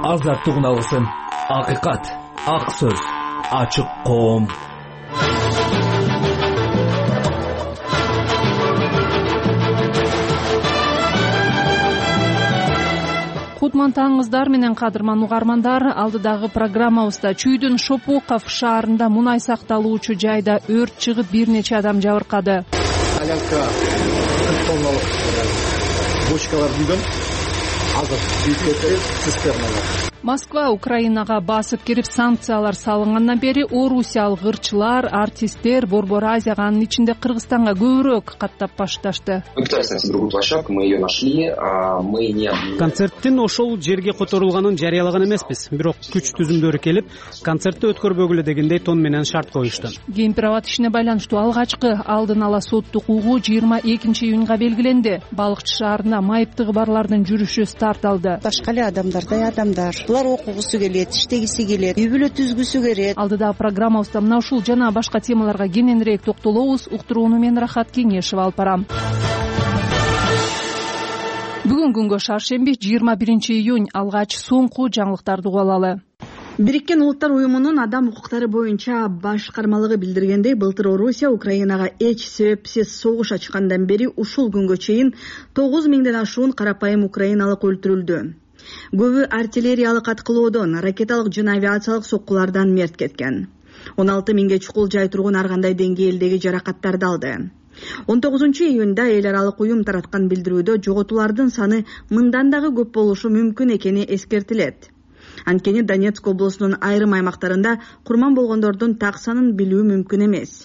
азаттык уналысын. Акыйкат, ак сөз, ачык коом. Кутман таңыңыздар менен кадырман угармандар. Алдыдагы программабызда Чүйдүн Шопоков шаарында мунай сакталуучу жайда өрт чыгып бир нече адам жабыркады. Солянка 40 тонналык бочкалар күйгөн. Азыр бүйткөтө цистерналар. Москва Украинага басып кирип санкциялар салынгандан бери орусиялык ырчылар, артисттер Борбор Азияга, анын ичинде Кыргызстанга көбүрөөк каттап башташты. Мы пытались найти другую площадку, мы ее нашли, мы не... Концерттин ошол жерге которулганын жарыялаган эмеспиз, бирок күч түзүмдөрү келип, концертти өткөрбөгүлө дегендей тон менен шарт коюшту. Геймпироват ишине байланыштуу алгачкы алдын ала соттук угуу 22 июнга белгиленди. Балыкчы шаарына майыптыгы барлардын жүрүшү старт алды. Башка эле адамдардай адамдар. Булар окугусу келет, иштегиси келет, үй бүлө түзгүсү келет. Алдыда программабызда мына ушул жана башка темаларга кененирээк токтолобуз. Уктурууну мен Рахат Кеңешева алып барам. Бүгүн күнгө шаршемби 21 июнь алгач соңку жаңылыктарды угуп алалы. Бириккен Улуттар уюмунун адам укуктары боюнча башкармалыгы билдиргендей, былтыр Орусия Украинага эч себепсиз согуш ачкандан бери ушул күнгө чейин 9000ден ашуун карапайым украиналык өлтүрүлдү. Көбү артиллериялык аткылоодон, ракеталык жана авиациялык соккулардан мерт кеткен. 16 миңге чукул жай тургун ар кандай деңгээлдеги жаракаттарды алды. 19 июнда эл аралык уюм тараткан билдирүүдө жоготуулардын саны мындан дагы көп болушу мүмкүн экени эскертилет. Анткени Донецк облусунун айрым аймактарында курман болгондордун так санын билүү мүмкүн эмес.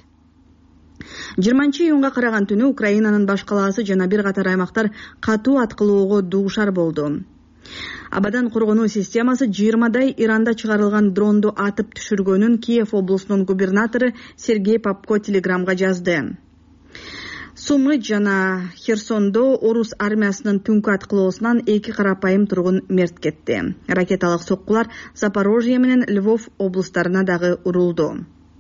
20 июнга караган түнү Украинанын баш калаасы жана бир катар аймактар катуу аткылоого дуушар болду. Абадан коргонуу системасы 20дай Иранда чыгарылган дронду атып түшүргөнүн Киев облусунун губернатору Сергей Попко телеграмга жазды. Сумы жана Херсондо орус армиясынын түнкү аткылоосунан 2 карапайым тургун мерт кетти. Ракеталык соккулар Запорожье менен Львов облустарына дагы урулду.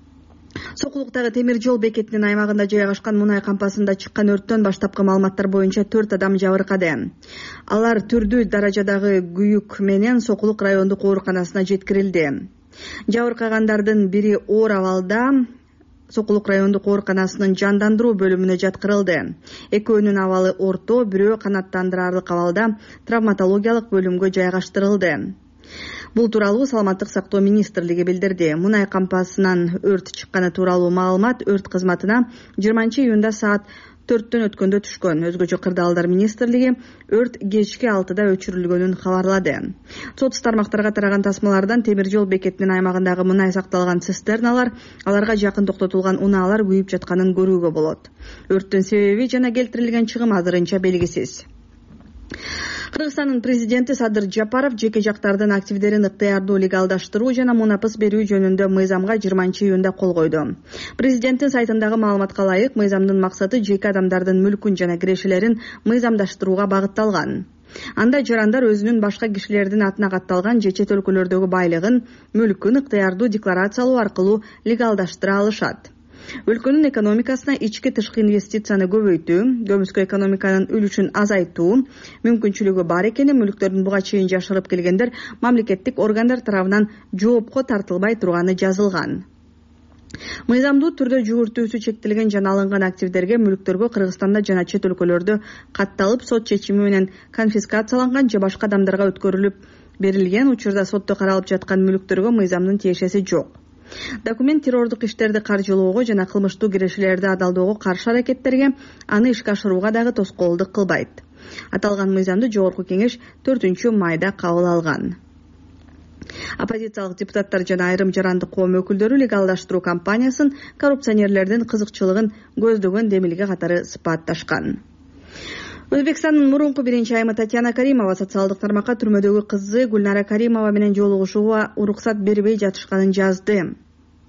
Сокулуктагы темир жол бекетинин аймагында жайгашкан мунай кампасында чыккан өрттөн баштапкы маалыматтар боюнча 4 адам жабыркады. Алар түрдүү даражадагы күйүк менен Сокулук райондук ооруканасына жеткирилди. Жабыркагандардын бири оор абалда Сокулук райондук ооруканасынын жандандыруу бөлүмүнө жаткырылды. Экөөнүн абалы орто, бирөө канаттандырарлык абалда травматологиялык бөлүмгө жайгаштырылды. Бул тууралуу Саламаттык сактоо министрлиги билдирди. Мунай кампасынан өрт чыкканы тууралуу маалымат өрт кызматына 20 июнда саат 4төн өткөндө түшкөн. Өзгөчө кырдаалдар министрлиги өрт кечки 6да өчүрүлгөнүн кабарлады. Сот тармактарга тараган тасмалардан темир жол бекетинин аймагындагы мунай сакталган цистерналар, аларга жакын токтотулган унаалар күйүп жатканын көрүүгө болот. Өрттүн себеби жана келтирилген чыгым азырынча белгисиз. Кыргызстандын президенти Садыр Жапаров жеке жактардын активдерин ыктыярдуу легалдаштыруу жана мунапыс берүү жөнүндө мыйзамга 20 июнда кол койду. Президенттин сайтындагы маалыматка ылайык, мыйзамдын максаты жеке адамдардын мүлкүн жана кирешелерин мыйзамдаштырууга багытталган. Анда жарандар өзүнүн башка кишилердин атына катталган же чет өлкөлөрдөгү байлыгын, мүлкүн ыктыярдуу декларациялоо аркылуу легалдаштыра алышат. Өлкөнүн экономикасына ички тышкы инвестицияны көбөйтүү, көмүскө экономиканын үлүшүн азайтуу мүмкүнчүлүгү бар экени мүлктөрдүн буга чейин жашырып келгендер мамлекеттик органдар тарабынан жоопко тартылбай турганы жазылган. Мыйзамдуу түрдө жүгүртүүсү чектелген жана алынган активдерге мүлктөргө Кыргызстанда жана чет өлкөлөрдө катталып сот чечими менен конфискацияланган же башка адамдарга өткөрүлүп берилген учурда сотто каралып жаткан мүлктөргө мыйзамдын тиешеси жок. Документ террордук иштерди каржылоого жана кылмыштуу кирешелерди адалдоого каршы аракеттерге, аны ишке ашырууга дагы тоскоолдук кылбайт. Аталган мыйзамды Жогорку кеңеш 4-майда кабыл алган. Оппозициялык депутаттар жана айрым жарандык коом өкүлдөрү легалдаштыруу кампаниясын коррупционерлердин кызыкчылыгын көздөгөн демилге катары сыпатташкан. Өзбекстандын мурунку биринчи айымы Татьяна Каримова социалдык тармакка түрмөдөгү кызы Гүлнара Каримова менен жолугушууга уруксат бербей жатышканын жазды.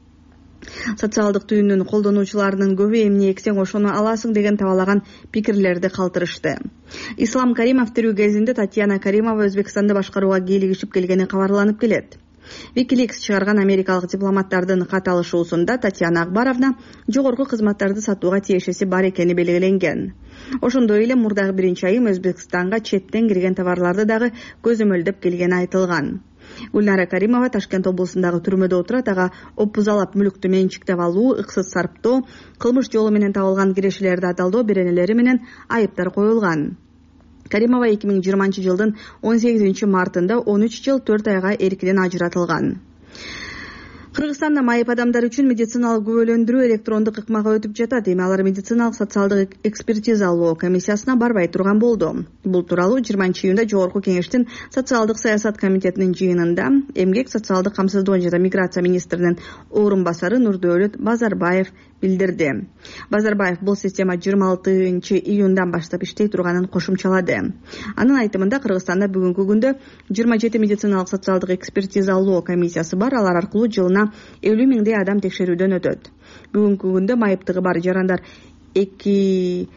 Социалдык түйүндүн колдонуучуларынын көбү эмне эксең ошону аласың деген табалаган пикирлерди калтырышты. Ислам Каримов тирүү кезинде Татьяна Каримова Өзбекстанды башкарууга кийлигишип келгени кабарланып келет. Wikileaks чыгарган америкалык дипломаттардын кат алышуусунда Татьяна Акбаровна жогорку кызматтарды сатууга тиешеси бар экени белгиленген. Ошондой эле мурдагы биринчи айым Өзбекстанга четтен кирген товарларды дагы көзөмөлдөп келгени айтылган. Гүлнара Каримова Ташкент облусундагы түрмөдө отурат. Ага опузалап мүлүктү менчиктеп алуу, ыксыз сарптоо, кылмыш жолу менен табылган кирешелерди аталдоо беренелери менен айыптар коюлган. Каримова 2020 жылдын 18 мартында 13 жыл 4 айга эркинен ажыратылган. Кыргызстанда майып адамдар үчүн медициналык күбөлөндүрүү электрондук ыкмага өтүп жатат. Эми алар медициналык социалдык экспертиза алуу комиссиясына барбай турган болду. Бул тууралуу 20-июнда Жогорку Кеңештин социалдык саясат комитетинин жыйынында Эмгек, социалдык камсыздоо жана миграция министринин орун басары Нурдөөлөт Базарбаев билдирди. Базарбаев бул система 26-июндан баштап иштей турганын кошумчалады. Анын айтымында Кыргызстанда бүгүнкү күндө 27 медициналык социалдык экспертиза алуу комиссиясы бар. Алар аркылуу жылына 50 миңдей адам текшерүүдөн өтөт. Бүгүнкү күндө майыптыгы бар жарандар 204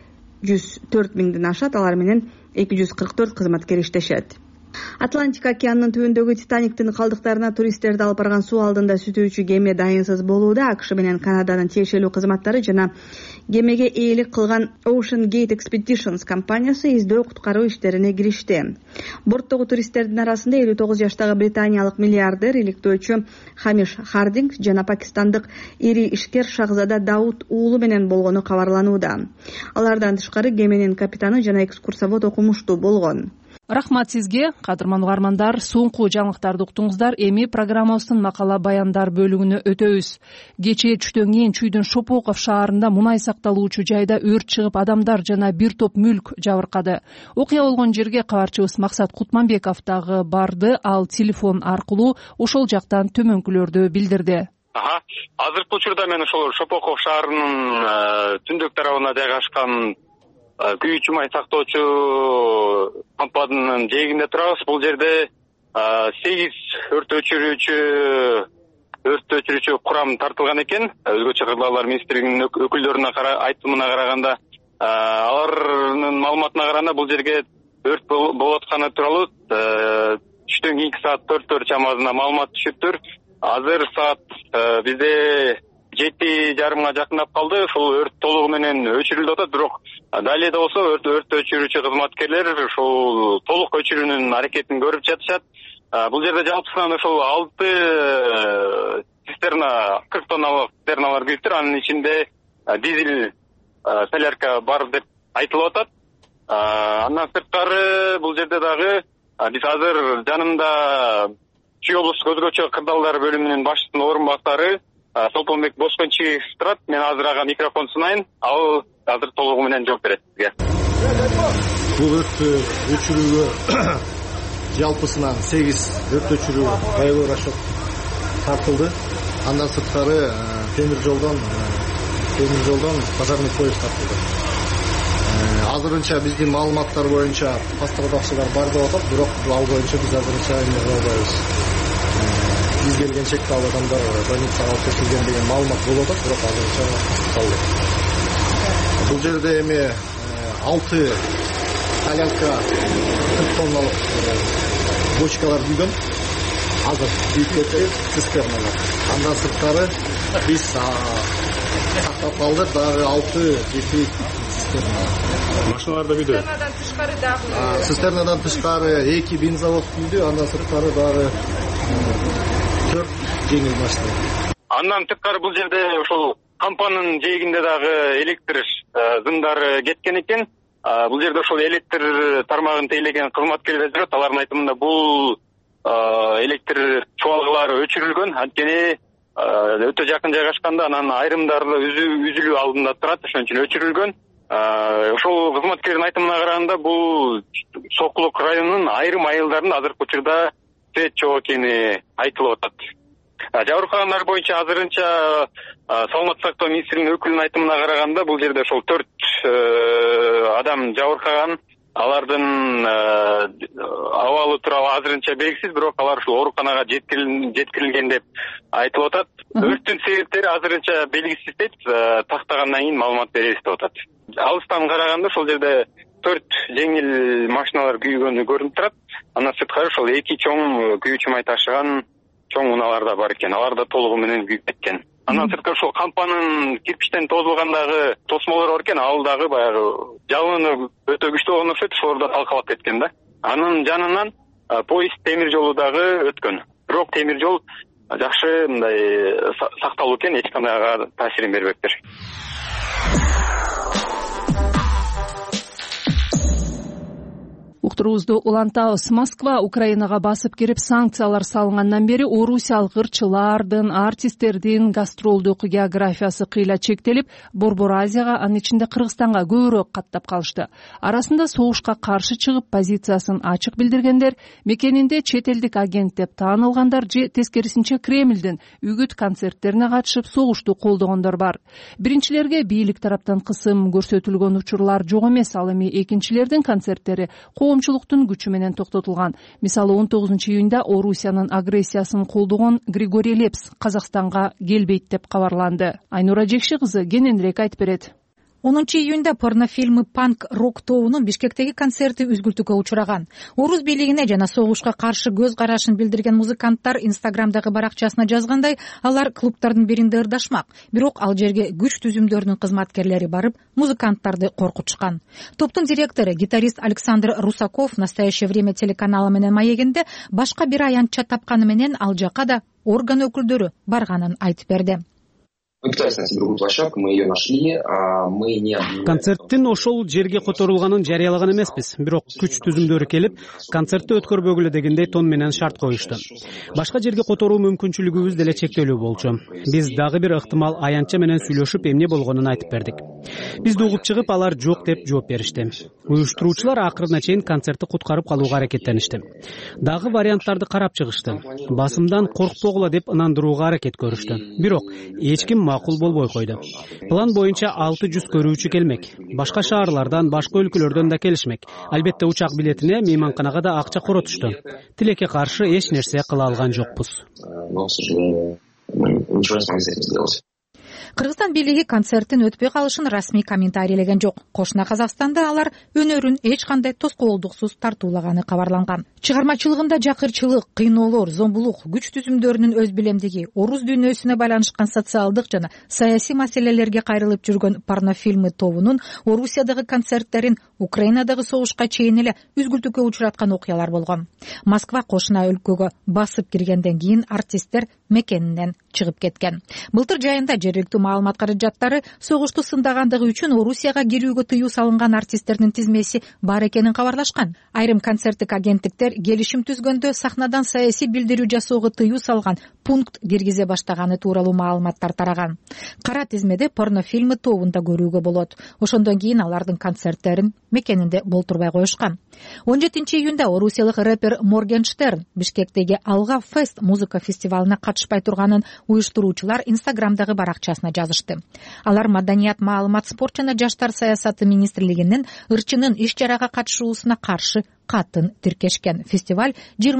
миңден ашат. Алар менен 244 кызматкер иштешет. Атлантика океанынын түбүндөгү Титаниктин калдыктарына туристтерди алып барган суу алдында сүзүүчү кеме дайынсыз болууда. АКШ менен Канаданын тиешелүү кызматтары жана кемеге ээлик кылган Ocean Gate Expeditions компаниясы издөө куткаруу иштерине киришти. Борттогу туристтердин арасында 59 жаштагы британиялык миллиардер, иликтөөчү Хамиш Хардинг жана пакистандык ири ишкер Шахзада Дауд уулу менен болгону кабарланууда. Алардан тышкары кеменин капитаны жана экскурсовод окумуштуу болгон. Рахмат сизге, кадырман угармандар. Соңку жаңылыктарды уктуңуздар. Эми программабыздын макала баяндар бөлүгүнө өтөбүз. Кечээ түштөн кийин Чүйдүн Шопоков шаарында мунай сакталуучу жайда өрт чыгып, адамдар жана бир топ мүлк жабыркады. Окуя болгон жерге кабарчыбыз Максат Кутманбеков дагы барды. Ал телефон аркылуу ошол жактан төмөнкүлөрдү билдирди. Азыркы учурда мен ошол Шопоков шаарынын түндүк тарабына жайгашкан күйүүчү май сактоочу компанянын жээгинде турабыз. Бул жерде 8 өрт өчүрүүчү курам тартылган экен. Өзгөчө Кыргызстан министрлигинин өкүлдөрүнүн айтымына караганда, алардын маалыматына караганда бул жерге өрт болуп атканы тууралуу түштөн кийинки саат 4 чамасында маалымат түшүптүр. Азыр саат бизде 7:30 жакындап калды. Ушул өрт толугу менен өчүрүлүп атат, бирок далее да болсо өрт өчүрүүчү кызматкерлер ушул толук өчүрүүнүн аракетин көрүп жатышат. Бул жерде жалпысынан ошол 6 цистерна, 40 тонналык цистерналар күйүптүр. Анын ичинде дизель солярка бар деп айтылып атат. Андан сырткары бул жерде дагы биз азыр жанымда Чүй облустук өзгөчө кырдаалдар бөлүмүнүн башчысынын орун басары Солтонбек Боскончиев турат. Мен азыр ага микрофон сунайын. Ал азыр толугу менен жооп берет сизге. Бул өрттү өчүрүүгө жалпысынан 8 өрт өчүрүү боевой расчет тартылды. Андан сырткары темир жолдон пожарный поезд тартылды. Азырынча биздин маалыматтар боюнча пострадавшылар бар деп атат, бирок ал боюнча биз азырынча эме кыла албайбыз. Биз келген чекте ал адамдар больницага алып кетилген деген маалымат болуп атат, бирок азырынча салды. Бул жерде эми 6 солярка 40 тонналык бочкалар күйгөн. Азыр күйүп кетти цистерналар. Андан сырткары биз сактап калдык дагы 6-7 цистерна. Машиналарда күйдү. Цистернадан тышкары 2 бензовоз күйдү, андан сырткары дагы 4 жеңил машина. Андан тышкары бул жерде ошол компаниянын жээгинде дагы электр зымдары кеткен экен. Бул жерде ошол электр тармагын тейлеген кызматкерлер жүрөт. Алардын айтымында бул электр чуалгалары өчүрүлгөн. Анткени өтө жакын жайгашканда, анан айрымдары үзүлүү алдында турат, ошон үчүн өчүрүлгөн. Ошол кызматкердин айтымына караганда, бул Сокулук районунун айрым айылдарында азыркы учурда свет жок экени айтылып атат. Жабыркагандар боюнча азырынча Саламаттык сактоо министринин өкүлүнүн айтымына караганда, бул жерде ошол 4 адам жабыркаган. Алардын абалы тууралуу азырынча белгисиз, бирок алар ушул ооруканага жеткирилген деп айтылып атат. Өрттүн себептери азырынча белгисиз дейт. Тактагандан кийин маалымат беребиз деп атат. Алыстан караганда ошол жерде 4 жеңил машиналар күйгөнү көрүнүп турат. Андан сырткары ошол 2 чоң күйүүчү май ташыган чоң унаалар да бар экен. Алар да толугу менен күйүп кеткен. Андан сырткары ошол компаниянын кирпичтен тозулгандагы тосмолор бар экен, ал дагы баягы жалыны өтө күчтүү болгон окшойт, ошолор да талкалап кеткен да. Анын жанынан поезд темир жолу дагы өткөн. Бирок темир жол жакшы мындай сакталуу экен, эч кандай таасирин бербептир. Уктуруубузду улантабыз. Москва Украинага басып кирип санкциялар салынгандан бери орусиялык ырчылардын, артисттердин гастролдук географиясы кыйла чектелип, Борбор Азияга, анын ичинде Кыргызстанга көбүрөөк каттап калышты. Арасында согушка каршы чыгып, позициясын ачык билдиргендер, мекенинде чет элдик агент деп таанылгандар же тескерисинче Кремлдин үгүт концерттерине катышып согушту колдогондор бар. Биринчилерге бийлик тараптан кысым көрсөтүлгөн учурлар жок эмес, ал эми экинчилердин концерттери коомчулуктун күчү менен токтотулган. Мисалы 19-июнда Орусиянын агрессиясын колдогон Григорий Лепс Казакстанга келбейт деп кабарланды. Айнура Жекши кызы кененирээк айтып берет. 10-июнда порнофильмы панк-рок тобунун Бишкектеги концерти үзгүлтүүгө учураган. Орус бийлигине жана согушка каршы көз карашын билдирген музыканттар Инстаграмдагы баракчасына жазгандай, алар клубтардын биринде ырдашмак. Бирок ал жерге күч түзүмдөрүнүн кызматкерлери барып, музыканттарды коркутушкан. Топтун директору, гитарист Александр Русаков «Настоящее время» телеканалы менен маегинде башка бир аянтча тапканы менен ал жака да орган өкүлдөрү барганын айтып берди. Концерттин ошол жерге которулганын жарыялаган эмеспиз, бирок күч түзүмдөрү келип, концертти өткөрбөгүлө дегендей тон менен шарт коюшту. Башка жерге которуу мүмкүнчүлүгүбүз деле чектелүү болчу. Биз дагы бир ыктымал аянтча менен сүйлөшүп, эмне болгонун айтып бердик. Бизди угуп чыгып, алар жок деп жооп беришти. Уюштуруучулар акырына чейин концертти куткарып калууга аракеттеништи. Дагы варианттарды карап чыгышты. Басымдан коркпогула деп ынандырууга аракет көрүштү. Бирок эч ким макул болбой койду. План боюнча 600 көрүүчү келмек. Башка шаарлардан, башка өлкөлөрдөн да келишмек. Албетте учак билетине, мейманканага да акча коротушту. Тилекке каршы эч нерсе кыла алган жокпуз. Кыргызстан бийлиги концерттин өтпөй калышын расмий комментарийлеген жок. Кошуна Казакстанда алар өнөрүн эч кандай тоскоолдуксуз тартуулаганы кабарланган. Чыгармачылыгында жакырчылык, кыйноолор, зомбулук, күч түзүмдөрүнүн өз билемдиги, орус дүйнөсүнө байланышкан социалдык жана саясий маселелерге кайрылып жүргөн порнофильмы тобунун Орусиядагы концерттерин Украинадагы согушка чейин эле үзгүлтүүгө учураткан окуялар болгон. Москва кошуна өлкөгө басып киргенден кийин артисттер мекенинен чыгып кеткен. Былтыр жайында жергиликтүү маалымат каражаттары согушту сындагандыгы үчүн Орусияга кирүүгө тыюу салынган артисттердин тизмеси бар экенин кабарлашкан. Айрым концерттик агенттиктер келишим түзгөндө сахнадан саясий билдирүү жасоого тыюу салган пункт киргизе баштаганы тууралуу маалыматтар тараган. Кара тизмеде порнофильмы тобунда көрүүгө болот. Ошондон кийин алардын концерттерин мекенинде болтурбай коюшкан. 17-июнда орусиялык рэпер Моргенштерн Бишкектеги Алга Фест музыка фестивалына катышпай турганын уюштуруучулар Инстаграмдагы баракчасына жазышты. Алар Маданият, маалымат, спорт жана жаштар саясаты министрлигинин ырчынын иш-чарага катышуусуна каршы катын тиркешкен. Фестиваль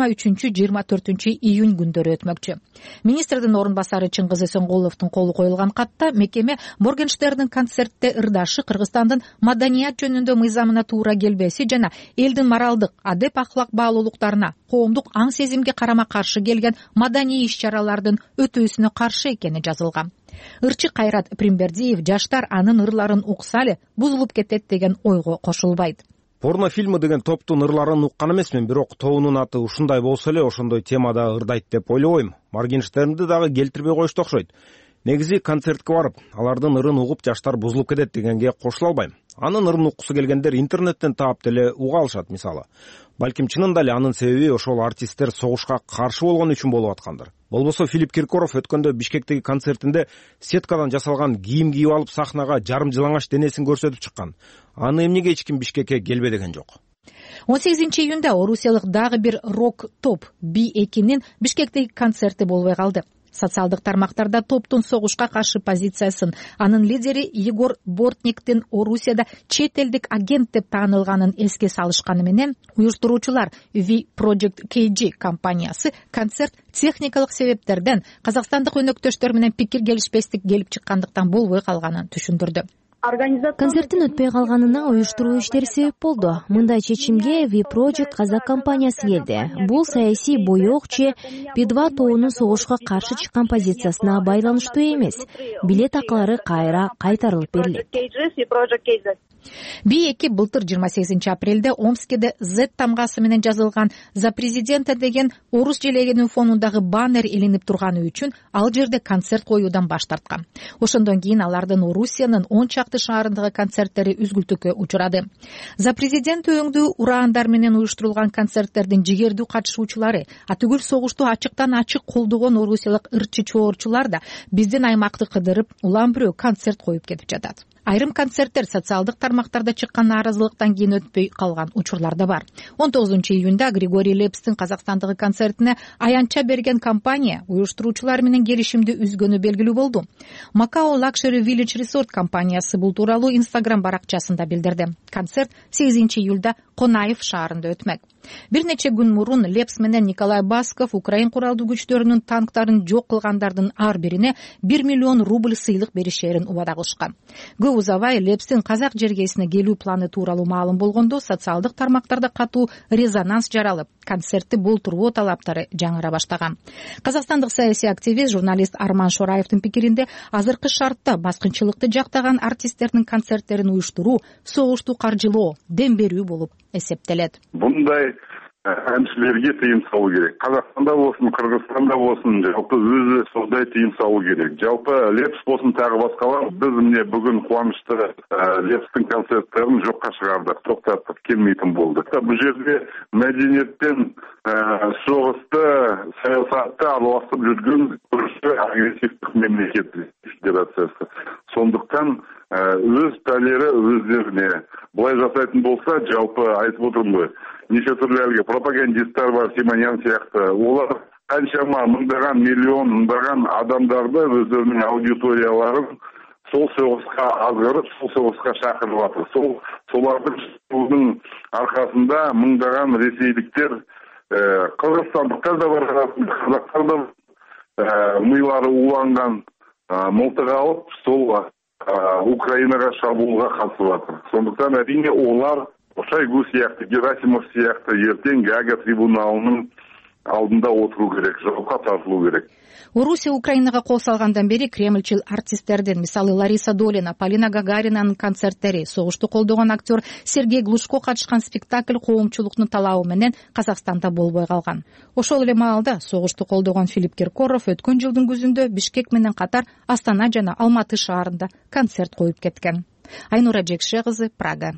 23-24 июнь күндөрү өтмөкчү. Министрдин орун басары Чыңгыз Эсенголовдун колу коюлган катта мекеме Моргенштерндин концертте ырдашы Кыргызстандын маданият жөнүндө мыйзамына туура келбеси жана элдин моралдык, адеп ахлак баалуулуктарына, коомдук аң сезимге карама каршы келген маданий иш-чаралардын өтүүсүнө каршы экени жазылган. Ырчы Кайрат Примбердиев жаштар анын ырларын укса эле бузулуп кетет деген ойго кошулбайт. Порнофильмы деген топтун ырларын уккан эмесмин, бирок тобунун аты ушундай болсо эле ошондой темада ырдайт деп ойлобойм. Моргенштернди дагы келтирбей коюшту окшойт. Негизи концертке барып, алардын ырын угуп жаштар бузулуп кетет дегенге кошула албайм. Анын ырын уккусу келгендер интернеттен таап деле уга алышат мисалы. Балким чынында эле анын себеби ошол артисттер согушка каршы болгон үчүн болуп аткандыр. Болбосо Филипп Киркоров өткөндө Бишкектеги концертинде сеткадан жасалган кийим кийип алып сахнага жарым жылаңач денесин көрсөтүп чыккан. Аны эмнеге эч ким Бишкекке келбе деген жок. 18-июнда орусиялык дагы бир рок топ B2'нин Бишкектеги концерти болбой калды. Социалдык тармактарда топтун согушка каршы позициясын, анын лидери Егор Бортниктин Орусияда чет элдик агент деп таанылганын эске салышканы менен уюштуруучулар V Project KG компаниясы концерт техникалык себептерден казакстандык өнөктөштөр менен пикир келишпестик келип чыккандыктан болбой калганын түшүндүрдү. Концерттин өтпөй калганына уюштуруу иштери себеп болду. Мындай чечимге V Project казак компаниясы келди. Бул саясий боек же B2 тобунун согушка каршы чыккан позициясына байланыштуу эмес. Билет акылары кайра кайтарылып берилет. Би2 былтыр 28 апрелде Омскеде Z тамгасы менен жазылган «За президента» деген орус желегенин фонундагы баннер илинип турганы үчүн ал жерде концерт коюудан баш тарткан. Ошондон кийин алардын Орусиянын 10 чакты шаарындагы концерттери үзгүлтүккө учурады. «За президента» өңдүү ураандар менен уюштурулган концерттердин жигердүү катышуучулары, атүгүл согушту ачыктан ачык колдогон орусиялык ырчы чоорчулар да биздин аймакты кыдырып, улам бирөө концерт коюп кетип жатат. Айрым концерттер социалдык тармактарда чыккан нааразылыктан кийин өтпөй калган учурлар да бар. 19-июнда Григорий Лепстин Казакстандагы концертине аянтча берген компания уюштуруучулар менен келишимди үзгөнү белгилүү болду. Macao Luxury Village Resort компаниясы бул тууралуу Instagram баракчасында билдирди. Концерт 8-июлда Конаев шаарында өтмөк. Бир нече күн мурун Лепс менен Николай Басков Украин куралдуу күчтөрүнүн танктарын жок кылгандардын ар бирине 1 миллион рубль сыйлык беришерин убада кылышкан. Көп узабай Лепстин казак жергесине келүү планы тууралуу маалым болгондо социалдык тармактарда катуу резонанс жаралып, концертти болтуруу талаптары жаңыра баштаган. Казакстандык саясий активист, журналист Арман Шораевдин пикиринде, азыркы шартта баскынчылыкты жактаган артисттердин концерттерин уюштуруу согушту каржылоо, дем берүү болуп эсептелет. Bunday әншілерге тыйым салу керек. Қазақстанда болсын, Қырғызстанда болсын, жалпы өзі сондай тыйым салу керек. Жалпы Лепс болсын, тағы басқалар, біз міне бүгін қуанышты Лепстің концерттерін жоққа шығардық, тоқтаттық, келмейтін болды. Бұл жерде мәдениеттен соғысты, саясатты араласып жүрген көрші агрессивтік мемлекет федерациясы. Сондықтан өз пәлері өздеріне. Бұлай жасайтын болса, жалпы айтып отырмын ғой. Неше түрлі әлгі пропагандисттар бар, Симонян сияқты. Олар қаншама мыңдаған, миллиондаған адамдарды өздерінің аудиторияларын сол соғысқа азғырып, сол соғысқа шақырып жатыр. Солардың шығудың арқасында мыңдаған ресейліктер, қырғызстандықтар да бар, қазақтар да милары уланған мылтық алып, сол Украинаға шабуылға қатысып жатыр. Сондықтан әрине олар Шойгу сияқты, Герасимов сияқты ертең Гага трибуналының алдында отыру керек, жауапқа тартылу керек. Орусия Украинага кол салгандан бери кремльчил артисттердин, мисалы Лариса Долина, Полина Гагаринанын концерттери, согушту колдогон актер Сергей Глушко катышкан спектакль коомчулуктун талабы менен Казакстанда болбой калган. Ошол эле маалда согушту колдогон Филипп Киркоров өткөн жылдын күзүндө Бишкек менен катар Астана жана Алматы шаарында концерт коюп кеткен. Айнура Жекше кызы, Прага.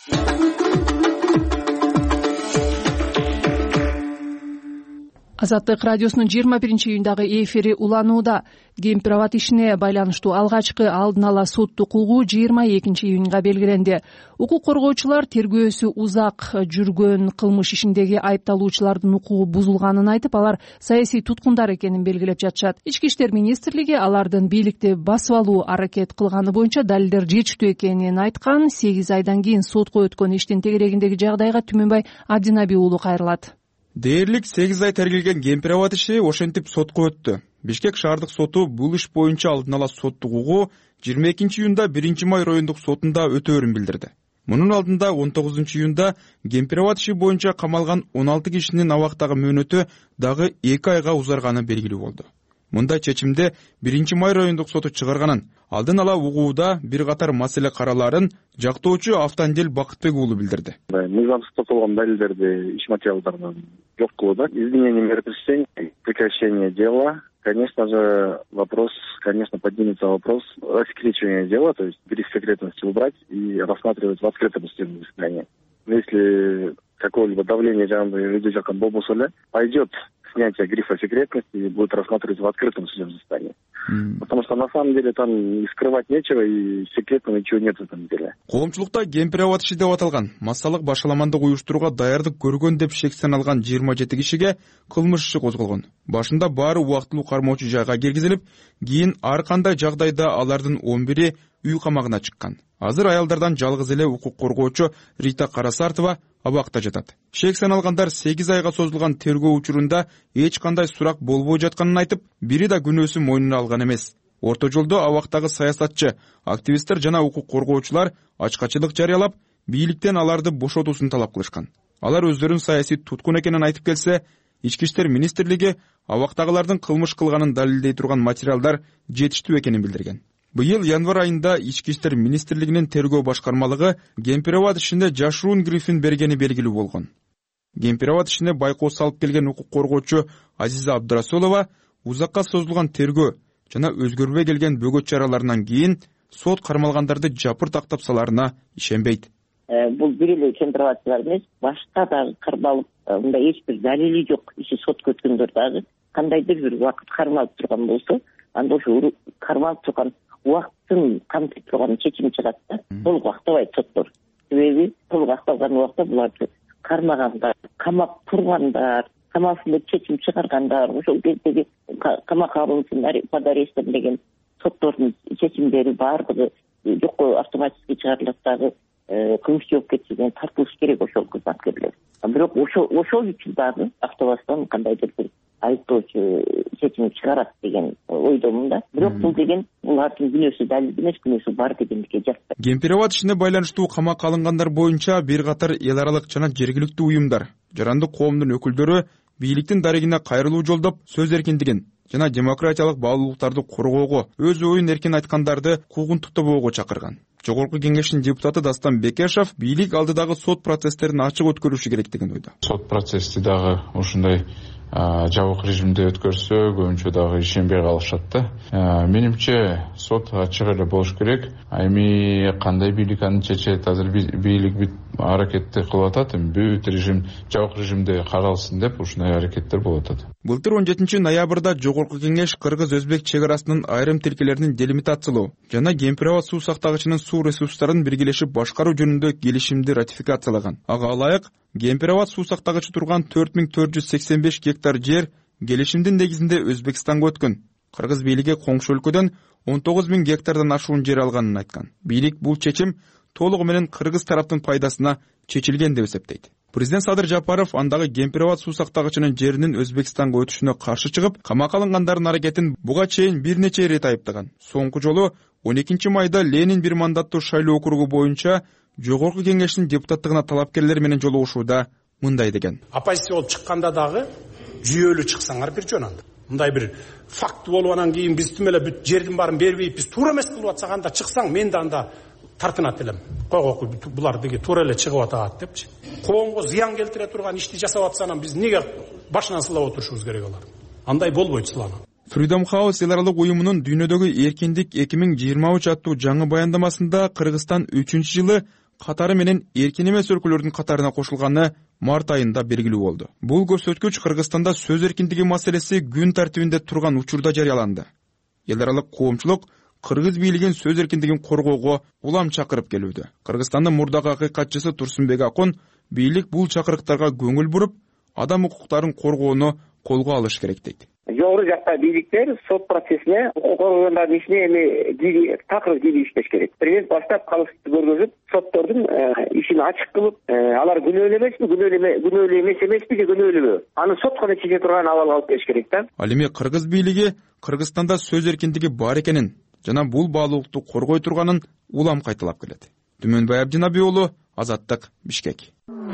Азаттык радиосунун 21-июндагы эфири уланууда. Гемпирабад ишине байланыштуу алгачкы алдын ала соттуу кылгуу 22-июнга белгиленди. Укук коргоочулар тергөөсү узак жүргөн кылмыш ишиндеги айыпталуучулардын укугу бузулганын айтып, алар саясий туткундар экенин белгилеп жатышат. Ички иштер министрлиги алардын бийликти басып алуу аракет кылганы боюнча далилдер жетиштүү экенин айткан. 8 айдан кийин сотко өткөн иштин тегерегиндеги жагдайга Түмөнбай Абдинаби уулу кайрылат. Дээрлик 8 ай тергелген Гемпирабад иши ошентип сотко өттү. Бишкек шаардык соту бул иш боюнча алдын ала соттук угуу 22-июнда 1-май райондук сотунда өтөөрүн билдирди. Мунун алдында 19-июнда Гемпирабад иши боюнча камалган 16 кишинин абактагы мөөнөтү дагы 2 айга узарганы белгилүү болду. Мындай чечимде 1-май райондук соту чыгарганын, алдын ала угууда бир катар маселе караларын жактоочу Автандел Бакытбек уулу билдирди. Мыйзамсыз топтолгон далилдерди иш материалдарынан жок кылууда, изменение меры пресечения, прекращение дела. Конечно же, поднимется вопрос рассекречивания дела, то есть гриф секретности убрать и рассматривать в открытом судебном заседании. Если какое-либо давление пойдет снятие грифа секретности и будет рассматривать в открытом судебном заседании. Потому что на самом деле там и скрывать нечего, и секретного ничего нет в этом деле. Коомчулукта Гемпирабад иши деп аталган массалык башаламандык уюштурууга даярдык көргөн деп шек саналган 27 кишиге кылмыш иши козголгон. Башында баары убактылуу кармоочу жайга киргизилип, кийин ар кандай жагдайда алардын 11-и үй камагына чыккан. Азыр аялдардан жалгыз эле укук коргоочу Рита Карасартова абакта жатат. Шек саналгандар 8 айга созулган тергөө учурунда эч кандай сурак болбой жатканын айтып, бири да күнөөсүн мойнуна алган эмес. Орто жолдо абактагы саясатчы, активисттер жана укук коргоочулар ачкачылык жарыялап, бийликтен аларды бошотуусун талап кылышкан. Алар өздөрүн саясий туткун экенин айтып келсе, Ички иштер министрлиги абактагылардын кылмыш кылганын далилдей турган материалдар жетиштүү экенин билдирген. Быйыл январь айында Ички иштер министрлигинин тергөө башкармалыгы Кемпир-Абад ишинде жашыруун грифин бергени белгилүү болгон. Кемпир-Абад ишине байкоо салып келген укук коргоочу Азиза Абдурасулова узакка созулган тергөө жана өзгөрбөй келген бөгөт чараларынан кийин сот кармалгандарды жапыр тактап саларына ишенбейт. Бул бир эле Кемпир-Абадчылар эмес, башка дагы кармалып, мындай эч бир далили жок иши сотко өткөндөр дагы кандайдыр бир убакыт кармалып турган болсо, анда ошо кармалып турган убакытын камтып турган чечим чыгат да. Толук актабайт соттор. Себеби толук акталган убакта буларды кармагандар, камап тургандар, камасында чечим чыгаргандар, ошол кездеги камак алуусун под арестом деген соттордун чечимдери баардыгы жокко автоматически чыгарылат дагы кылмыш жоопкерчилигине тартылыш керек ошол кызматкерлер. Бирок ошол үчүн дагы автобастан кандайдыр бир айыптоочу чечим чыгарат деген ойдомун да. Бирок бул деген булардын күнөөсү далил эмес, күнөөсү бар дегендикке жатпайт. Кемпир-Абад ишине байланыштуу камакка алынгандар боюнча бир катар эл аралык жана жергиликтүү уюмдар, жарандык коомдун өкүлдөрү бийликтин дарегине кайрылуу жолдоп сөз эркиндигин жана демократиялык баалуулуктарды коргоого, өз оюн эркин айткандарды куугунтуктабоого чакырган. Жогорку кеңештин депутаты Дастан Бекешев бийлик алдыдагы сот процесстерин ачык өткөрүшү керек деген ойдо. Сот процесси дагы ушундай жабык режимде өткөрсө көбүнчө дагы ишенбей калышат да. Менимче сот ачык эле болуш керек. Эми кандай бийлик аны чечет, азыр бийлик аракетти кылып атат, бүт режим жабык режимде каралсын деп ушундай аракеттер болуп атат. Былтыр 17 ноябрда Жогорку кеңеш кыргыз-өзбек чек арасынын айрым тилкелерин делимитациялоо жана Кемпир-Абад суу сактагычынын суу ресурстарын биргелешип башкаруу жөнүндө келишимди ратификациялаган. Ага ылайык Кемпир-Абад суу сактагычы турган 4485 гектар жер келишимдин негизинде Өзбекстанга өткөн. Кыргыз бийлиги коңшу өлкөдөн 19000 гектардан ашуун жер алганын айткан. Бийлик бул чечим толугу менен кыргыз тараптын пайдасына чечилген деп эсептейт. Президент Садыр Жапаров андагы Кемпир-Абад суу сактагычынын жеринин Өзбекстанга өтүшүнө каршы чыгып, камакка алынгандардын аракетин буга чейин бир нече ирет айыптаган. Соңку жолу 12 майда Ленин бир мандаттуу шайлоо округу боюнча Жогорку кеңештин депутаттыгына талапкерлер менен жолугушууда мындай деген. Оппозиция болуп чыкканда дагы жүйөлүү чыксаңар бир жөн анда. Мындай бир факт болуп анан кийин биз түм эле бүт жердин баарын бербейт, биз туура эмес кылып атсак анда чыксаң мен да анда тартынат элем. Койгоку булар деги туура эле чыгып атат депчи. Коомго зыян келтире турган ишти жасап атсанан биз неге башынан сылап отурушубуз керек алар? Андай болбойт сылануу. Freedom House эл аралык уюмунун дүйнөдөгү эркиндик 2023 аттуу жаңы баяндамасында Кыргызстан 3-жылы катары менен эркин эмес өлкөлөрдүн катарына кошулганы март айында белгилүү болду. Бул көрсөткүч Кыргызстанда сөз эркиндиги маселеси күн тартибинде турган учурда жарыяланды. Эл аралык коомчулук кыргыз бийлигин сөз эркиндигин коргоого улам чакырып келүүдө. Кыргызстандын мурдагы акыйкатчысы Турсунбек Акун бийлик бул чакырыктарга көңүл буруп, адам укуктарын коргоону колго алыш керек дейт. Жогору жакта бийликтер сот процессине укук коргоогондордун ишине эми такыр кирип иштеш керек. Президент баштап калыстыкты көргөзүп, соттордун ишин ачык кылып, алар күнөөлүү эмеспи, күнөөлүү эмеспи же күнөөлүүбү? Аны сот гана чече турган абалга алып келиш керек да. Ал эми кыргыз бийлиги Кыргызстанда сөз эркиндиги бар экенин жана бул баалуулукту коргой турганын улам кайталап келет. Түмөнбай Абдинаби уулу, Азаттык, Бишкек.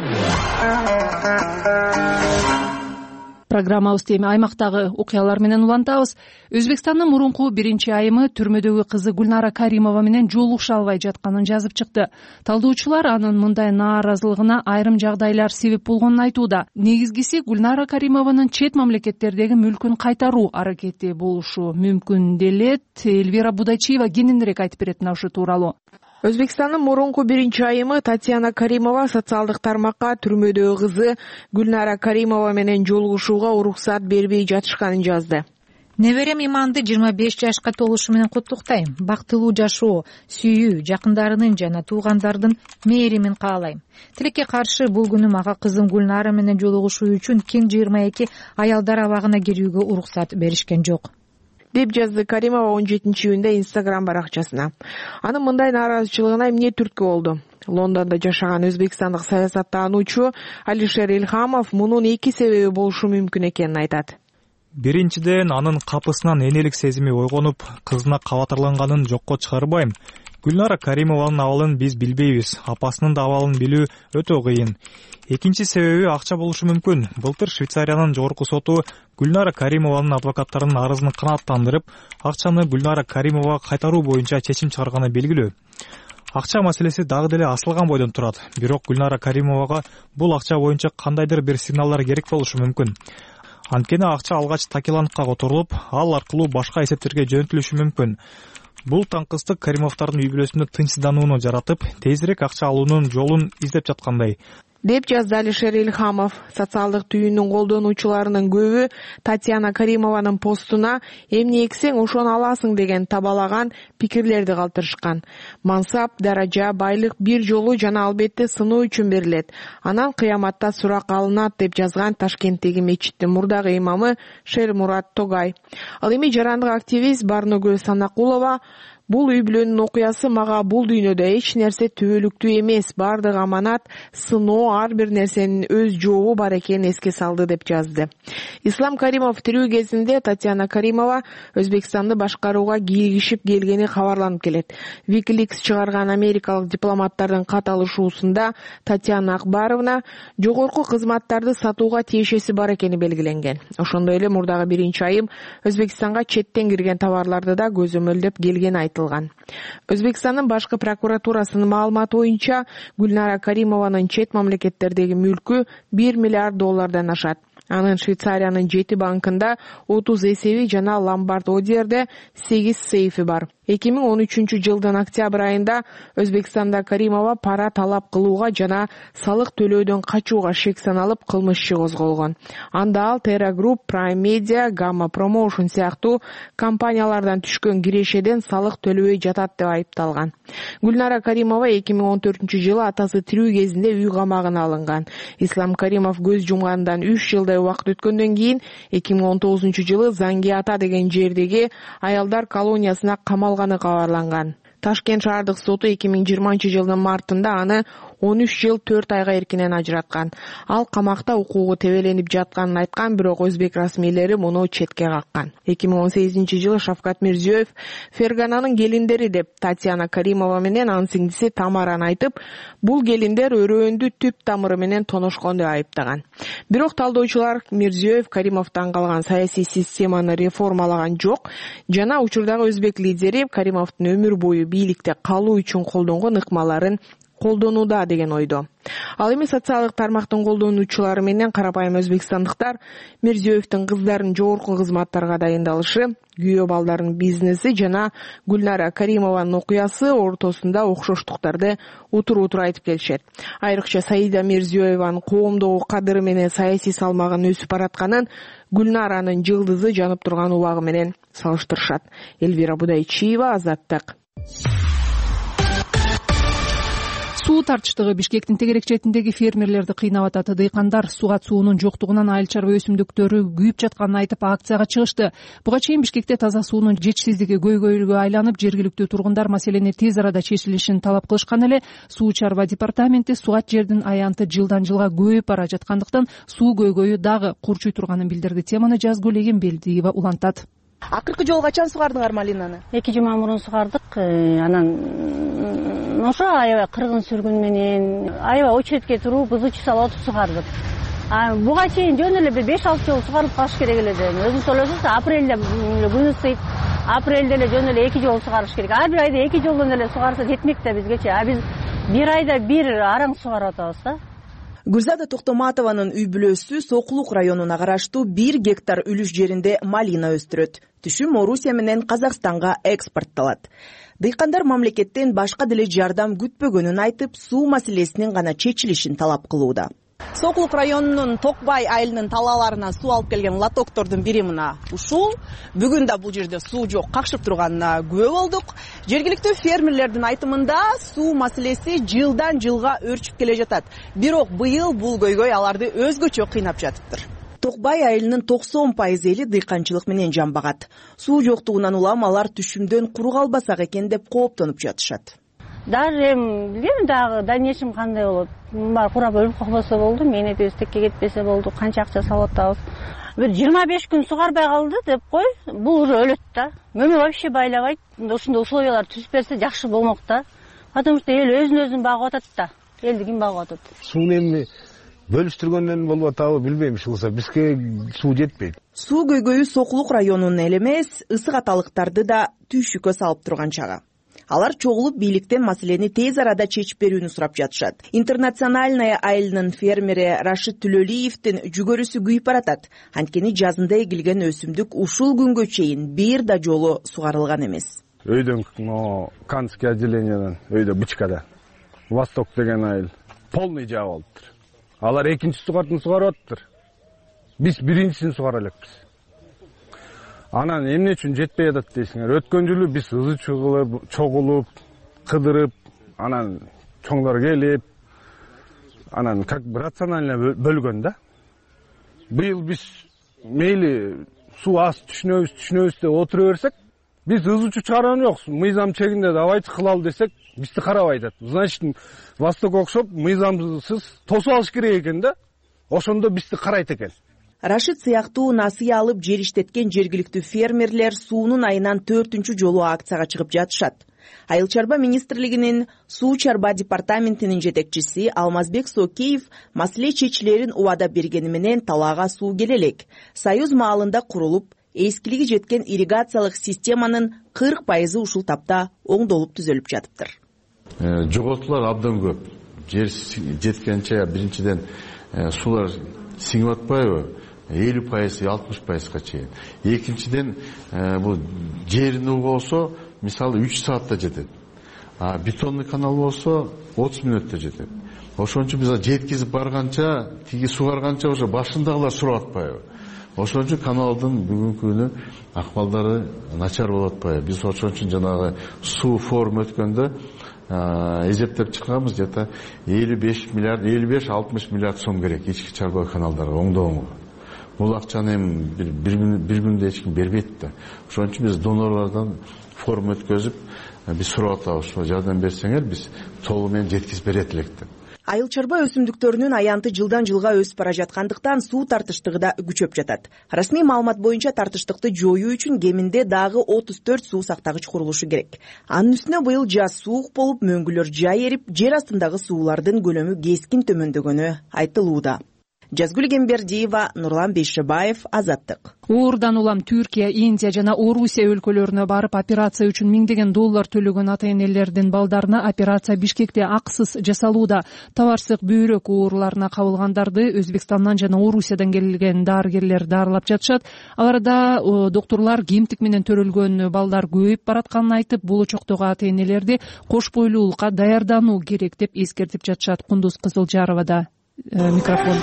Программабызды эми аймактагы окуялар менен улантабыз. Өзбекстандын мурунку биринчи айымы түрмөдөгү кызы Гүлнара Каримова менен жолугуша албай жатканын жазып чыкты. Талдоочулар анын мындай нааразылыгына айрым жагдайлар себеп болгонун айтууда. Негизгиси Гүлнара Каримованын чет мамлекеттердеги мүлкүн кайтаруу аракети болушу мүмкүн делет. Эльвира Будачиева кененирээк айтып берет мына ушу тууралуу. Өзбекстандын мурунку биринчи айымы Татьяна Каримова социалдык тармакка түрмөдөгү кызы Гүлнара Каримова менен жолугушууга уруксат бербей жатышканын жазды. Неберем Иманды 25 жашка толушу менен куттуктайм. Бактылуу жашоо, сүйүү, жакындарынын жана туугандардын мээримин каалайм. Тилекке каршы бул күнү мага кызым Гүлнара менен жолугушуу үчүн кең 22 аялдар абагына кирүүгө уруксат беришкен жок, деп жазды Каримова 17-июнда Instagram баракчасына. Анын мындай нааразычылыгына эмне түрткү болду? Лондондо жашаган өзбекстандык саясаттануучу Алишер Илхамов мунун эки себеби болушу мүмкүн экенин айтат. Биринчиден, анын капысынан энелик сезими ойгонуп, кызына кабатырланганын жокко чыгарбайм. Гүлнара Каримованын абалын биз билбейбиз. Апасынын да абалын билүү өтө кыйын. Экинчи себеби акча болушу мүмкүн. Былтыр Швейцариянын жогорку соту Гүлнара Каримованын адвокаттарынын арызын канааттандырып, акчаны Гүлнара Каримовага кайтаруу боюнча чечим чыгарганы белгилүү. Акча маселеси дагы деле асылган бойдон турат. Бирок Гүлнара Каримовага бул акча боюнча кандайдыр бир сигналдар керек болушу мүмкүн. Анткени акча алгач Такиландка которулуп, ал аркылуу башка эсептерге жөнөтүлүшү мүмкүн. Бул таңкыстык Каримовдордун үй бүлөсүндө тынчсызданууну жаратып, тезирээк акча алуунун жолун издеп жаткандай, деп жазды Алишер Ильхамов. Социалдык түйүндүн колдонуучуларынын көбү Татьяна Каримованын постуна эмне эксең ошону аласың деген табалаган пикирлерди калтырышкан. Мансап, даража, байлык бир жолу жана албетте сыноо үчүн берилет. Анан кыяматта сурак алынат деп жазган Ташкенттеги мечиттин мурдагы имамы Шермурат Тогай. Ал эми жарандык активист Барногүл Санакулова: бул үй бүлөнүн окуясы мага бул дүйнөдө эч нерсе түбөлүктүү эмес, бардык аманат, сыноо, ар бир нерсенин өз жообу бар экенин эске салды деп жазды. Ислам Каримов тирүү кезинде Татьяна Каримова Өзбекстанды башкарууга кийлигишип келгени кабарланып келет. Wikileaks чыгарган америкалык дипломаттардын кат алышуусунда Татьяна Акбаровна жогорку кызматтарды сатууга тиешеси бар экени белгиленген. Ошондой эле мурдагы 1-айым Өзбекстанга четтен кирген товарларды да көзөмөлдөп келгени айтылган. Өзбекстандын башкы прокуратурасынын маалыматы боюнча Гүлнара Каримованын чет мамлекеттердеги мүлкү $1 миллиард ашат. Анын Швейцариянын 7 банкында 30 эсеби жана Ломбард Одерде 8 сейфи бар. 2013 жылдын октябрь айында Өзбекстанда Каримова пара талап кылууга жана салык төлөөдөн качууга шек саналып кылмыш иши козголгон. Анда ал Terra Group, Prime Media, Gamma Promotion сыяктуу компаниялардан түшкөн кирешеден салык төлөбөй жатат деп айыпталган. Гүлнара Каримова 2014 жылы атасы тирүү кезинде үй камагына алынган. Ислам Каримов көз жумгандан 3 жылдай убакыт өткөндөн кийин 2019 жылы Зангиата деген жердеги аялдар колониясына камалганы кабарланган. Ташкент шаардык соту 2020 жылдын мартында аны 13 жыл 4 айга эркинен ажыраткан. Ал камакта укугу тебеленип жатканын айткан, бирок өзбек расмийлери муну четке каккан. 2018 жылы Шавкат Мирзиёев Фергананын келиндери деп Татьяна Каримова менен анын сиңдиси Тамараны айтып, бул келиндер өрөөндү түп тамыры менен тоношкон деп айыптаган. Бирок талдоочулар Мирзиёев Каримовдон калган саясий системаны реформалаган жок жана учурдагы өзбек лидери Каримовдун өмүр бою бийликте калуу үчүн колдонгон ыкмаларын колдонууда деген ойдо. Ал эми социалдык тармактын колдонуучулары менен карапайым өзбекстандыктар Мирзиёевдин кыздарын жогорку кызматтарга дайындалышы, күйөө балдардын бизнеси жана Гүлнара Каримованын окуясы ортосунда окшоштуктарды утур-утур айтып келишет. Айрыкча Саида Мирзиёеванын коомдогу кадыры менен саясий салмагын өсүп баратканын Гүлнаранын жылдызы жанып турган убагы менен салыштырышат. Элвира Будайчиева, Азаттык. Суу тартыштыгы Бишкектин тегерек четиндеги фермерлерди кыйнап атат. Дыйкандар сугат суунун жоктугунан айыл чарба өсүмдүктөрү күйүп жатканын айтып акцияга чыгышты. Буга чейин Бишкекте таза суунун жетишсиздиги көйгөйгө айланып, жергиликтүү тургундар маселени тез арада чечилишин талап кылышкан эле Суу чарба департаменти сугат жердин аянты жылдан жылга көбөйүп бара жаткандыктан суу көйгөйү дагы курчуй турганын билдирди. Теманы Жазгүл Эгембелдиева улантат. Акыркы жолу качан сугардыңар малинаны? 2 жума мурун сугардык. Анан ошо аябай кыргын сүргүн менен, аябай очередке туруп, бузучу салып отуп сугардык. Буга чейин жөн эле бир 5-6 жолу сугарылып калыш керек эле деп. Өзүңүз ойлойсуз, апрелде күн ысыйт. Апрелде эле жөн эле 2 жолу сугарыш керек. Ар бир айда 2 жолдон эле сугарса жетмек да бизгечи. Биз бир айда бир араң сугарып атабыз да. Гүлзада Токтоматованын үй бүлөсү Сокулук районуна караштуу 1 гектар үлүш жеринде малина өстүрөт. Түшүм Орусия менен Казакстанга экспортталат. Дыйкандар мамлекеттен башка деле жардам күтпөгөнүн айтып, суу маселесинин гана чечилишин талап кылууда. Сокулук районунун Токбай айылынын талааларынан суу алып келген лотоктордун бири мына ушул. Бүгүн да бул жерде суу жок, какшып турганына күбө болдук. Жергиликтүү фермерлердин айтымында суу маселеси жылдан жылга өрчүп келе жатат. Бирок быйыл бул көйгөй аларды өзгөчө кыйнап жатыптыр. Токбай айылынын 90% эли дыйканчылык менен жамбагат. Суу жоктугунан улам алар түшүмдөн куру калбасак экен деп кооптонуп жатышат. даже эми билбейм дагы дальнейшем кандай болот. Баары курап өлүп калбаса болду, мээнетибиз текке кетпесе болду, канча акча салып атабыз. Бир 25 күн сугарбай калды деп кой, бул уже өлөт да. Мөмө вообще байлабайт. Ушундай условиялар түзүп берсе жакшы болмок да. Потому что эл өзүн багып атат да. Элди ким багып атат? Сууну эми бөлүштүргөндөн болуп атабы билбейм, ушулса бизге суу жетпейт. Суу көйгөйү Сокулук районунун эле эмес, ысык аталыктарды да түйшүккө салып турган чагы. Алар чогулуп бийликтен маселени тез арада чечип берүүнү сурап жатышат. Интернациональная айылынын фермери Рашид Түлөлиевдин жүгөрүсү күйүп баратат. Анткени жазында эгилген өсүмдүк ушул күнгө чейин бир да жолу сугарылган эмес. Өйдөн Канский отделенияден, өйдө Бычкада, Восток деген айыл полный жаап алыптыр. Алар экинчи сугартын сугарып атыптыр. Биз биринчисин сугара элекпиз. Анан эмне үчүн жетпей атат дейсиңер? Өткөн жылы биз ызы чогулуп, кыдырып, анан чоңдор келип, анан как бы рационально бөлгөн да. Быйыл биз мейли суу аз түшүнөбүз деп отура берсек, биз ызы чыгарган жокпуз. Мыйзам чегинде давайте кылалы десек, бизди карабай атат. Значит, Восток окшоп мыйзамсыз тосуп алыш керек экен да. Ошондо бизди карайт экен. Рашид сыяктуу насыя алып жер иштеткен жергиликтүү фермерлер суунун айынан 4-үнчү жолу акцияга чыгып жатышат. Айыл чарба министрлигинин суу чарба департаментинин жетекчиси Алмазбек Сокеев маселе чечилерин убада бергени менен талаага суу келе элек. Союз маалында курулуп, эскилиги жеткен ирригациялык системанын 40% ушул тапта оңдолуп түзөлүп жатыптыр. Жоготуулар абдан көп. Жер жеткенче биринчиден суулар сиңип атпайбы? 50%, 60%га чейин. Экинчиден, бул жерин болсо, мисалы 3 саатта жетет. А бетонный канал болсо 30 мүнөттө жетет. Ошон үчүн биз жеткизип барганча, тиги сугарганча уже башындагылар сурап атпайбы? Ошон үчүн каналдын бүгүнкү күнү акмалдары начар болуп атпайбы? Биз ошон үчүн жанагы суу форум өткөндө эзептеп чыкканбыз, где-то 55-60 миллиард сом керек ички чарба каналдарга оңдоого. Бул акчаны эми бир күндө эч ким бербейт да. Ошон үчүн биз донорлордон форум өткөзүп, биз сурап атабыз, жардам берсеңер, биз толугу менен жеткизип берет элек деп. Айыл чарба өсүмдүктөрүнүн аянты жылдан жылга өсүп бара жаткандыктан суу тартыштыгы да күчөп жатат. Расмий маалымат боюнча тартыштыкты жоюу үчүн кеминде дагы 34 суу сактагыч курулушу керек. Анын үстүнө быйыл жаз суук болуп, мөңгүлөр жай эрип, жер астындагы суулардын көлөмү кескин төмөндөгөнү айтылууда. Жазгүл Гембердиева, Нурлан Бейшебаев, Азаттык. Уурдан улам Түркия, Индия жана Орусия өлкөлөрүнө барып операция үчүн $1000 төлөгөн ата-энелердин балдарына операция Бишкекте акысыз жасалууда. Табарсык бөйрөк ооруларына кабылгандарды Өзбекстандан жана Орусиядан келген дарыгерлер дарылап жатышат. Аларда доктурлар кемтик менен төрөлгөн балдар көбөйүп баратканын айтып, болочоктогу ата-энелерди кош бойлуулукка даярдануу керек деп эскертип жатышат. Кундуз Кызылжаровада микрофон.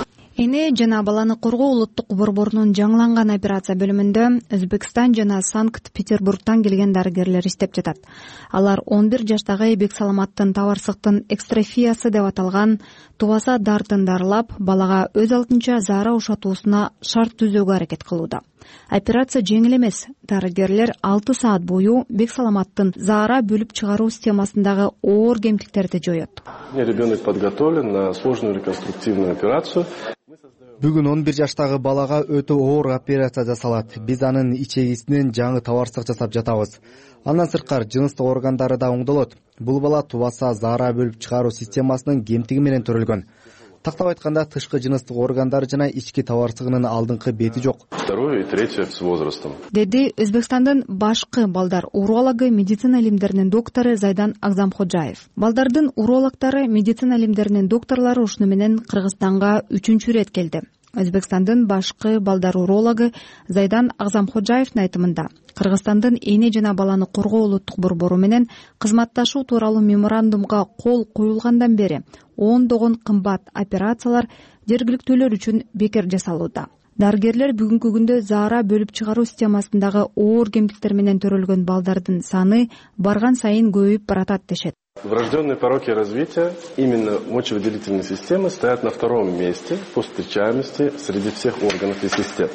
Эне жана баланы коргоо улуттук борборунун жаңыланган операция бөлүмүндө Өзбекстан жана Санкт-Петербургдан келген дарыгерлер иштеп жатат. Алар 11 жаштагы Бек Саламаттын табарсыктын экстрофиясы деп аталган тубаса дартын дарылап, балага өз алдынча заара ушатуусуна шарт түзүүгө аракет кылууда. Операция жеңил эмес. Дарыгерлер 6 саат бою Бек Саламаттын заара бөлүп чыгаруу системасындагы оор кемтиктерди жоет. Ребенок подготовлен на сложную реконструктивную операцию. Бүгүн 11 жаштагы балага өтө оор операция жасалат. Биз анын ичегисинен жаңы табарсык жасап жатабыз. Андан сырткары жыныстык органдары да оңдолот. Бул бала тубаса заара бөлүп чыгаруу системасынын кемтиги менен төрөлгөн. Тактап айтканда, тышкы жыныстык органдары жана ички табарсыгынын алдыңкы бети жок. Второе и третье с возрастом. Деди Өзбекстандын башкы балдар урологу, медицина илимдеринин доктору Зайдан Агзамходжаев. Балдардын урологдору, медицина илимдеринин докторлору ушуну менен Кыргызстанга 3-чү ирет келди. Өзбекстандын башкы балдар урологу Зайдан Агзамходжаевдин айтымында, Кыргызстандын эне жана баланы коргоо улуттук борбору менен кызматташуу тууралуу меморандумга кол коюлгандан бери ондогон кымбат операциялар жергиликтүүлөр үчүн бекер жасалууда. Дарыгерлер бүгүнкү күндө заара бөлүп чыгаруу системасындагы оор кемтиктер менен төрөлгөн балдардын саны барган сайын көбөйүп баратат дешет. Врожденные пороки развития именно мочевыделительной системы стоят на втором месте по встречаемости среди всех органов и систем.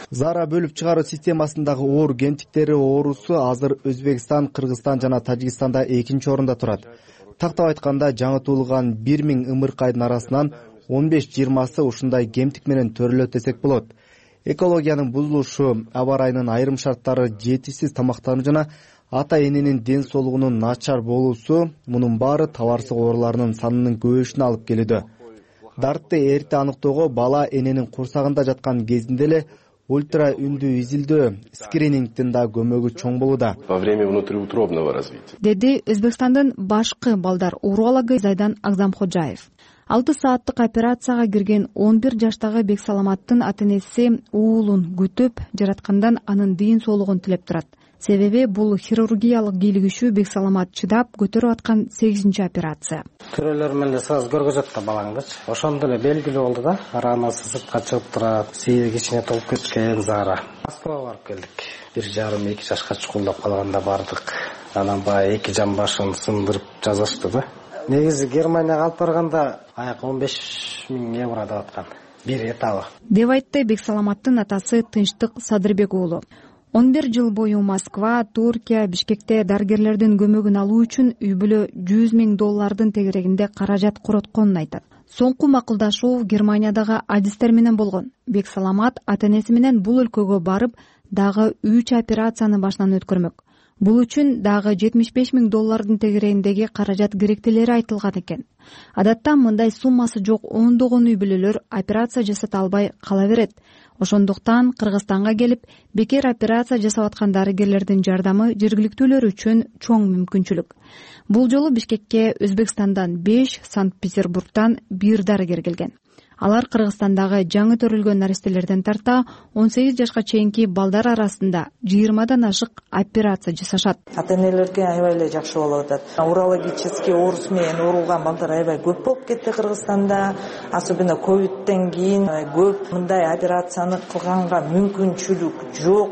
заара бөлүп чыгаруу системасындагы оор кемтиктери оорусу азыр Өзбекстан, Кыргызстан жана Тажикстанда экинчи орунда турат. Тактап айтканда жаңы туулган 1000 ымыркайдын арасынан 15-20сы ушундай кемтик менен төрөлөт десек болот. Экологиянын бузулушу, аба ырайынын айрым шарттары, жетишсиз тамактануу жана ата эненин ден соолугунун начар болуусу мунун баары табарсыз ооруларынын санынын көбөйүшүнө алып келүүдө. Дартты эрте аныктоого бала эненин курсагында жаткан кезинде эле ультра үндүү изилдөө скринингдин да көмөгү чоң болууда. Во время внутриутробного развития. Деди Өзбекстандын башкы балдар урологу Зайдан Агзамходжаев. 6 сааттык операцияга кирген 11 жаштагы Бексаламаттын ата-энеси уулун күтүп, жараткандан анын ден соолугун тилеп турат. Себеби бул хирургиялык кийлигишүү Бексаламат чыдап көтөрүп аткан 8-чи операция. Төрөлөр менен сразу көргөзөт да балаңдычы. Ошондо эле белгилүү болду да, ранасы сыртка чыгып турат, сейиги ичине толуп кеткен заара. Москвага барып келдик. 1,5-2 жашка чукулдап калганда бардык. Анан баягы 2 жан башын сындырып жазышты да. Негизи Германияга алып барганда аяк 15 000 евро деп аткан. Бир этабы. Деп айтты Бексаламаттын атасы Тынчтык Садырбек уулу. 11 жыл бою Москва, Туркия, Бишкекте дарыгерлердин көмөгүн алуу үчүн үй бүлө $100,000 тегерегинде каражат коротконун айтат. Соңку макулдашуу Германиядагы адистер менен болгон. Бексаламат ата-энеси менен бул өлкөгө барып, дагы 3 операцияны башынан өткөрмөк. Бул үчүн дагы $75,000 тегерегиндеги каражат керектелери айтылган экен. Адатта мындай суммасы жок ондогон үй бүлөлөр операция жасата албай кала берет. Ошондуктан Кыргызстанга келип, бекер операция жасап аткан дарыгерлердин жардамы жергиликтүүлөр үчүн чоң мүмкүнчүлүк. Бул жолу Бишкекке Өзбекстандан 5, Санкт-Петербургдан 1 дарыгер келген. Алар Кыргызстандагы жаңы төрөлгөн наристелерден тарта 18 жашка чейинки балдар арасында 20дан ашык операция жасашат. Ата-энелерге аябай эле жакшы болуп атат. Урологический оорус менен оорулган балдар аябай көп болуп кетти Кыргызстанда. Особенно ковидтен кийин көп мындай операцияны кылганга мүмкүнчүлүк жок.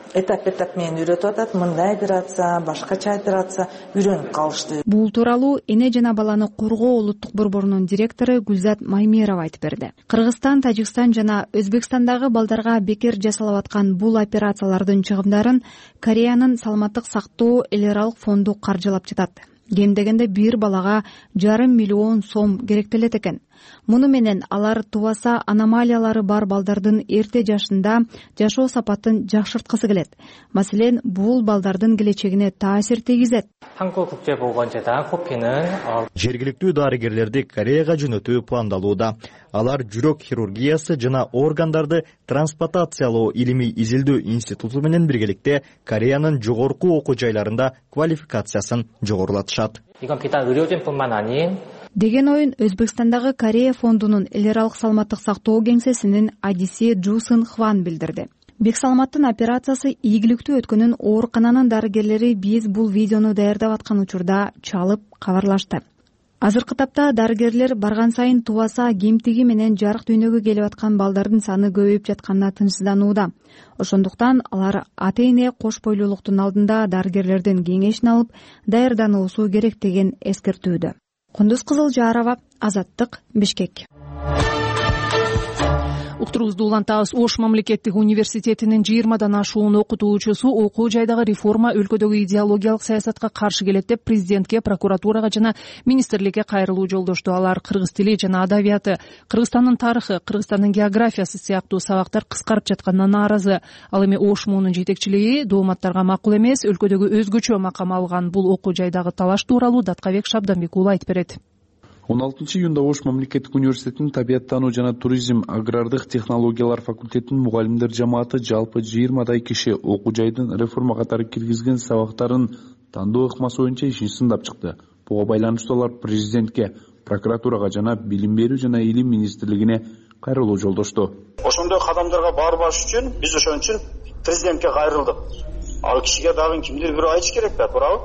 Этап менен үйрөтүп атат. Мындай операция, башкача операция үйрөнүп калышты. Бул тууралуу Эне жана баланы коргоо улуттук борборунун директору Гүлзат Маймерова айтып берди. Кыргызстан, Тажикстан жана Өзбекстандагы балдарга бекер жасалып аткан бул операциялардын чыгымдарын Кореянын саламаттык сактоо эл аралык фонду каржылап жатат. Кем дегенде 1 балага $500 миллион керектелет экен. Муну менен алар тубаса аномалиялары бар балдардын эрте жашында жашоо сапатын жакшырткысы келет. Маселен, бул балдардын келечегине таасир тийгизет. Жергиликтүү дарыгерлерди Кореяга жөнөтүү пландалууда. Алар жүрөк хирургиясы жана органдарды трансплантациялоо илимий изилдөө институту менен биргеликте Кореянын жогорку окуу жайларында квалификациясын жогорулатышат. Деген оюн Өзбекстандагы Корея фондунун эл аралык саламаттык сактоо кеңсесинин адиси Жусын Хван билдирди. Бексаламаттын операциясы ийгиликтүү өткөнүн оорукананын дарыгерлери биз бул видеону даярдап аткан учурда чалып кабарлашты. Азыркы тапта дарыгерлер барган сайын тубаса кемтиги менен жарык дүйнөгө келип аткан балдардын саны көбөйүп жатканына тынчсызданууда. Ошондуктан алар ата-эне кош бойлуулуктун алдында дарыгерлердин кеңешин алып даярдануусу керек деген эскертүүдө. Кундуз Кызылжарова, Азаттык, Бишкек. Уктуруубузду улантабыз. Ош мамлекеттик университетинин 20дан ашуун окутуучусу окуу жайдагы реформа өлкөдөгү идеологиялык саясатка каршы келет деп президентке, прокуратурага жана министрликке кайрылуу жолдошту. Алар кыргыз тили жана адабияты, Кыргызстандын тарыхы, Кыргызстандын географиясы сыяктуу сабактар кыскарып жатканына нааразы. Ал эми Ош муунун жетекчилиги дооматтарга макул эмес, өлкөдөгү өзгөчө макам алган бул окуу жайдагы талаш тууралуу Даткабек Шабданбек уулу айтып берет. 16 июнда Ош мамлекеттик университетинин табияттануу жана туризм агрардык технологиялар факультетинин мугалимдер жамааты жалпы 20дай киши окуу жайдын реформа катары киргизген сабактарын тандоо ыкмасы боюнча ишин сындап чыкты. Буга байланыштуу алар президентке, прокуратурага жана билим берүү жана илим министрлигине кайрылуу жолдошту. Ошондой кадамдарга барбаш үчүн биз ошон үчүн президентке кайрылдык. ал кишиге дагы кимдир бирөө айтыш керек да, туурабы?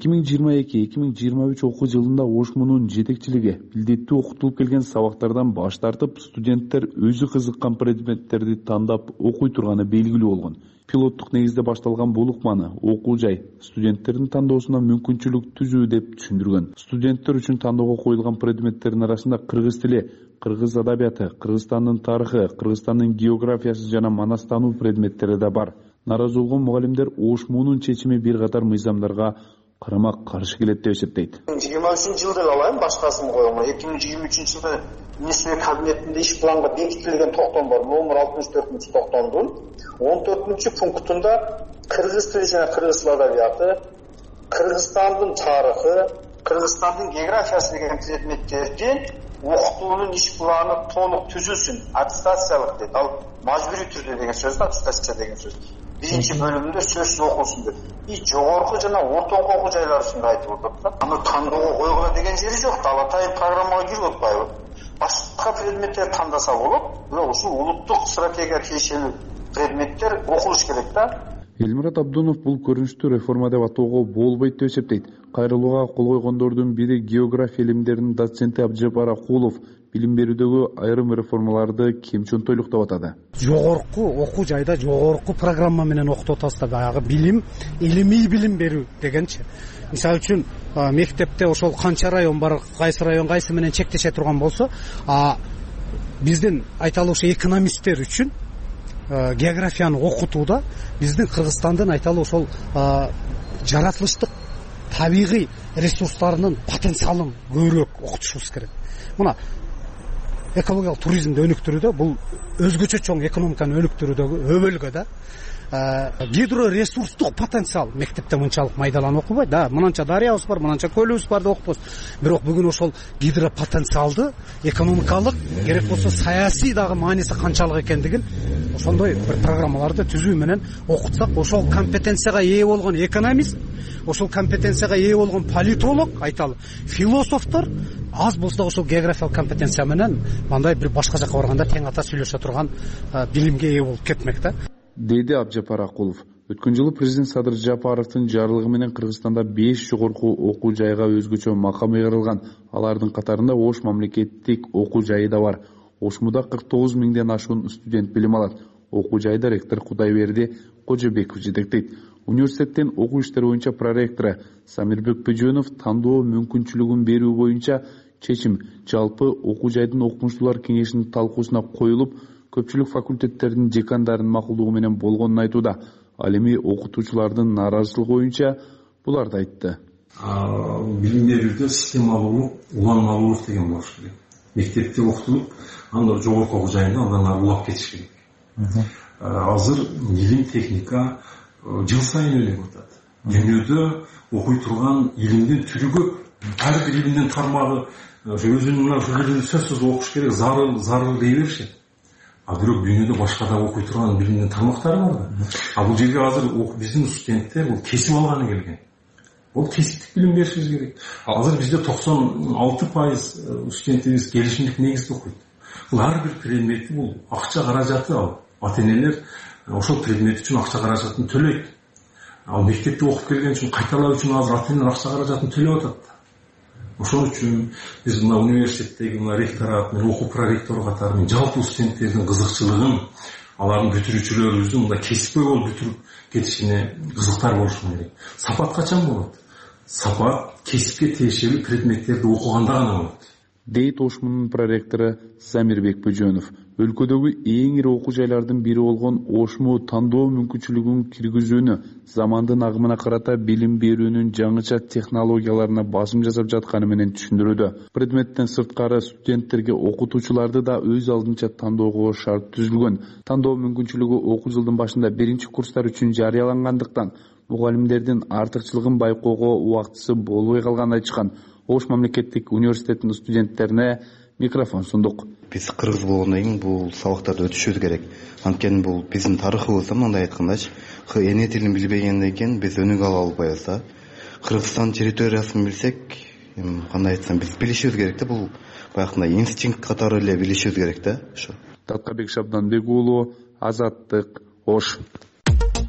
2022-2023 окуу жылында ОШМУнун жетекчилиги пилдеттүү окутулуп келген сабактардан баш тартып, студенттер өзү кызыккан предметтерди тандап окуй турганы белгилүү болгон. Пилоттук негизде башталган бул ыкманы окуу жай студенттердин тандоосуна мүмкүнчүлүк түзүү деп түшүндүргөн. Студенттер үчүн тандоого коюлган предметтердин арасында кыргыз тили, кыргыз адабияты, Кыргызстандын тарыхы, Кыргызстандын географиясы жана манастануу предметтери да бар. Наразы болгон мугалимдер ОШМУнун чечими бир катар мыйзамдарга карама каршы келет деп эсептейт. 2023 жылды алайын башкасын коюлган. 2023 жылда Министрлик кабинетинде иш планга бекитилген токтом бар. Номер 64 токтомдун 14 пунктунда кыргыз тили жана кыргыз адабияты, Кыргызстандын тарыхы, Кыргызстандын географиясы деген предметтерди окутуунун иш планы толук түзүлсүн, аттестациялык дейт. Ал мажбурий түрдө деген сөз да, аттестация деген сөз. Биринчи бөлүмүндө сөзсүз окулсун деп. Жогорку жана ортоңку окуу жайлар үчүн айтып атат. Аны тандоого койгула деген жери жок. Ал атайын программага кирип атпайбы? Башка предметтер тандаса болот. Ушул улуттук стратегия тиешелүү предметтер окулуш керек да. Элмират Абдунов бул көрүнүштү реформа деп атоого болбойт деп эсептейт. Кайрылууга кол койгондордун бири география илимдеринин доценти Абжапар Акулов билим берүүдөгү айрым реформаларды кемчөнтөйлүк деп атады. Жогорку окуу жайда жогорку программа менен окутуп атабыз да, баягы билим, илимий билим берүү дегенчи. Мисалы үчүн мектепте ошол канча район бар, кайсы менен чектеше турган болсо, биздин айталы ошо экономисттер үчүн географияны окутууда биздин Кыргызстандын айталы ошол жаратылыштык табигый ресурстарынын потенциалын көбүрөөк окутушубуз керек. Мына экологиялык туризмди өнүктүрүүдө бул өзгөчө чоң экономиканы өнүктүрүүдөгү өбөлгө да гидроресурстук потенциал мектепте мынчалык майдаланып окубайт да. Мынанча дарыябыз бар, мынанча көлүбүз бар деп окуппуз. Бирок бүгүн ошол гидропотенциалды экономикалык, керек болсо саясий дагы мааниси канчалык экендигин ошондой бир программаларды түзүү менен окутсак, ошол компетенцияга ээ болгон экономист, ошол компетенцияга ээ болгон политолог, айталы философтор аз болсо ошол географиялык компетенция менен мындай бир башка жака барганда тең ата сүйлөшө турган билимге ээ болуп кетмек да, деди Абжапар Акулов. Өткөн жылы президент Садыр Жапаровдун жарлыгы менен Кыргызстанда 5 жогорку окуу жайга өзгөчө макам ыйгарылган. Алардын катарында Ош мамлекеттик окуу жайы да бар. ОШМУда 49 миңден ашуун студент билим алат. Окуу жайда ректор Кудайберди Кожобеков жетектейт. Университеттин окуу иштери боюнча проректору Самирбек Бөжөнов тандоо мүмкүнчүлүгүн берүү боюнча чечим жалпы окуу жайдын окумуштуулар кеңешинин талкуусуна коюлуп, көпчүлүк факультеттердин декандарынын макулдугу менен болгонун айтууда. Ал эми окутуучулардын нааразычылыгы боюнча буларды айтты. Билим берүүдө системалуулук, уланмалуулук деген болуш керек. Мектепте окутулуп, анда жогорку окуу жайында андан ары улап кетиш керек. Азыр илим, техника жыл сайын өлөп атат. Дүйнөдө окуй турган илимдин түрү көп. Ар бир илимдин тармагы өзүнүн сөзсүз окуш керек, зарыл дей беришет. Бирок дүйнөдө башка да окуй турган билимдин тармактары бар да. Бул жерге азыр биздин студенттер бул кесип алганы келген. Бул кесиптик билим беришибиз керек. Азыр бизде 96% студентибиз келишимдик негизде окуйт. Бул ар бир предметти бул акча каражаты, ал ата-энелер ошол предмет үчүн акча каражатын төлөйт. Ал мектепте окуп келген үчүн кайталоо үчүн азыр ата-энелер акча каражатын төлөп атат. Ошол үчүн биз мына университеттеги мына ректорат менен окуу проректору катары менен жалпы студенттердин кызыкчылыгын, алардын бүтүрүүчүлөрүбүздүн мындай кесипкөй болуп бүтүрүп кетишине кызыктар болушу керек. Сапат качан болот? Сапат кесипке тиешелүү предметтерди окуганда гана болот, дейт ОШМУнун проректору Самирбек Бөжөнов. Өлкөдөгү эң ири окуу жайлардын бири болгон ОШМУ тандоо мүмкүнчүлүгүн киргизүүнү, замандын агымына карата билим берүүнүн жаңыча технологияларына басым жасап жатканы менен түшүндүрүүдө. Предметтен сырткары студенттерге окутуучуларды да өз алдынча тандоого шарт түзүлгөн. Тандоо мүмкүнчүлүгү окуу жылдын башында биринчи курстар үчүн жарыялангандыктан мугалимдердин артыкчылыгын байкоого убактысы болбой калганын айтышкан. Ош мамлекеттик университетинин студенттерине микрофон сундук. Биз кыргыз болгондон кийин бул сабактарды өтүшүбүз керек. Анткени бул биздин тарыхыбызда, мындай айткандачы, эне тилин билбегенден кийин биз өнүгө ала албайбыз да. Кыргызстан территориясын билсек, кандай айтсам, биз билишибиз керек да, бул баягындай инстинкт катары эле билишибиз керек да. Ошо. Таткабек Шабданбек уулу, Азаттык, Ош.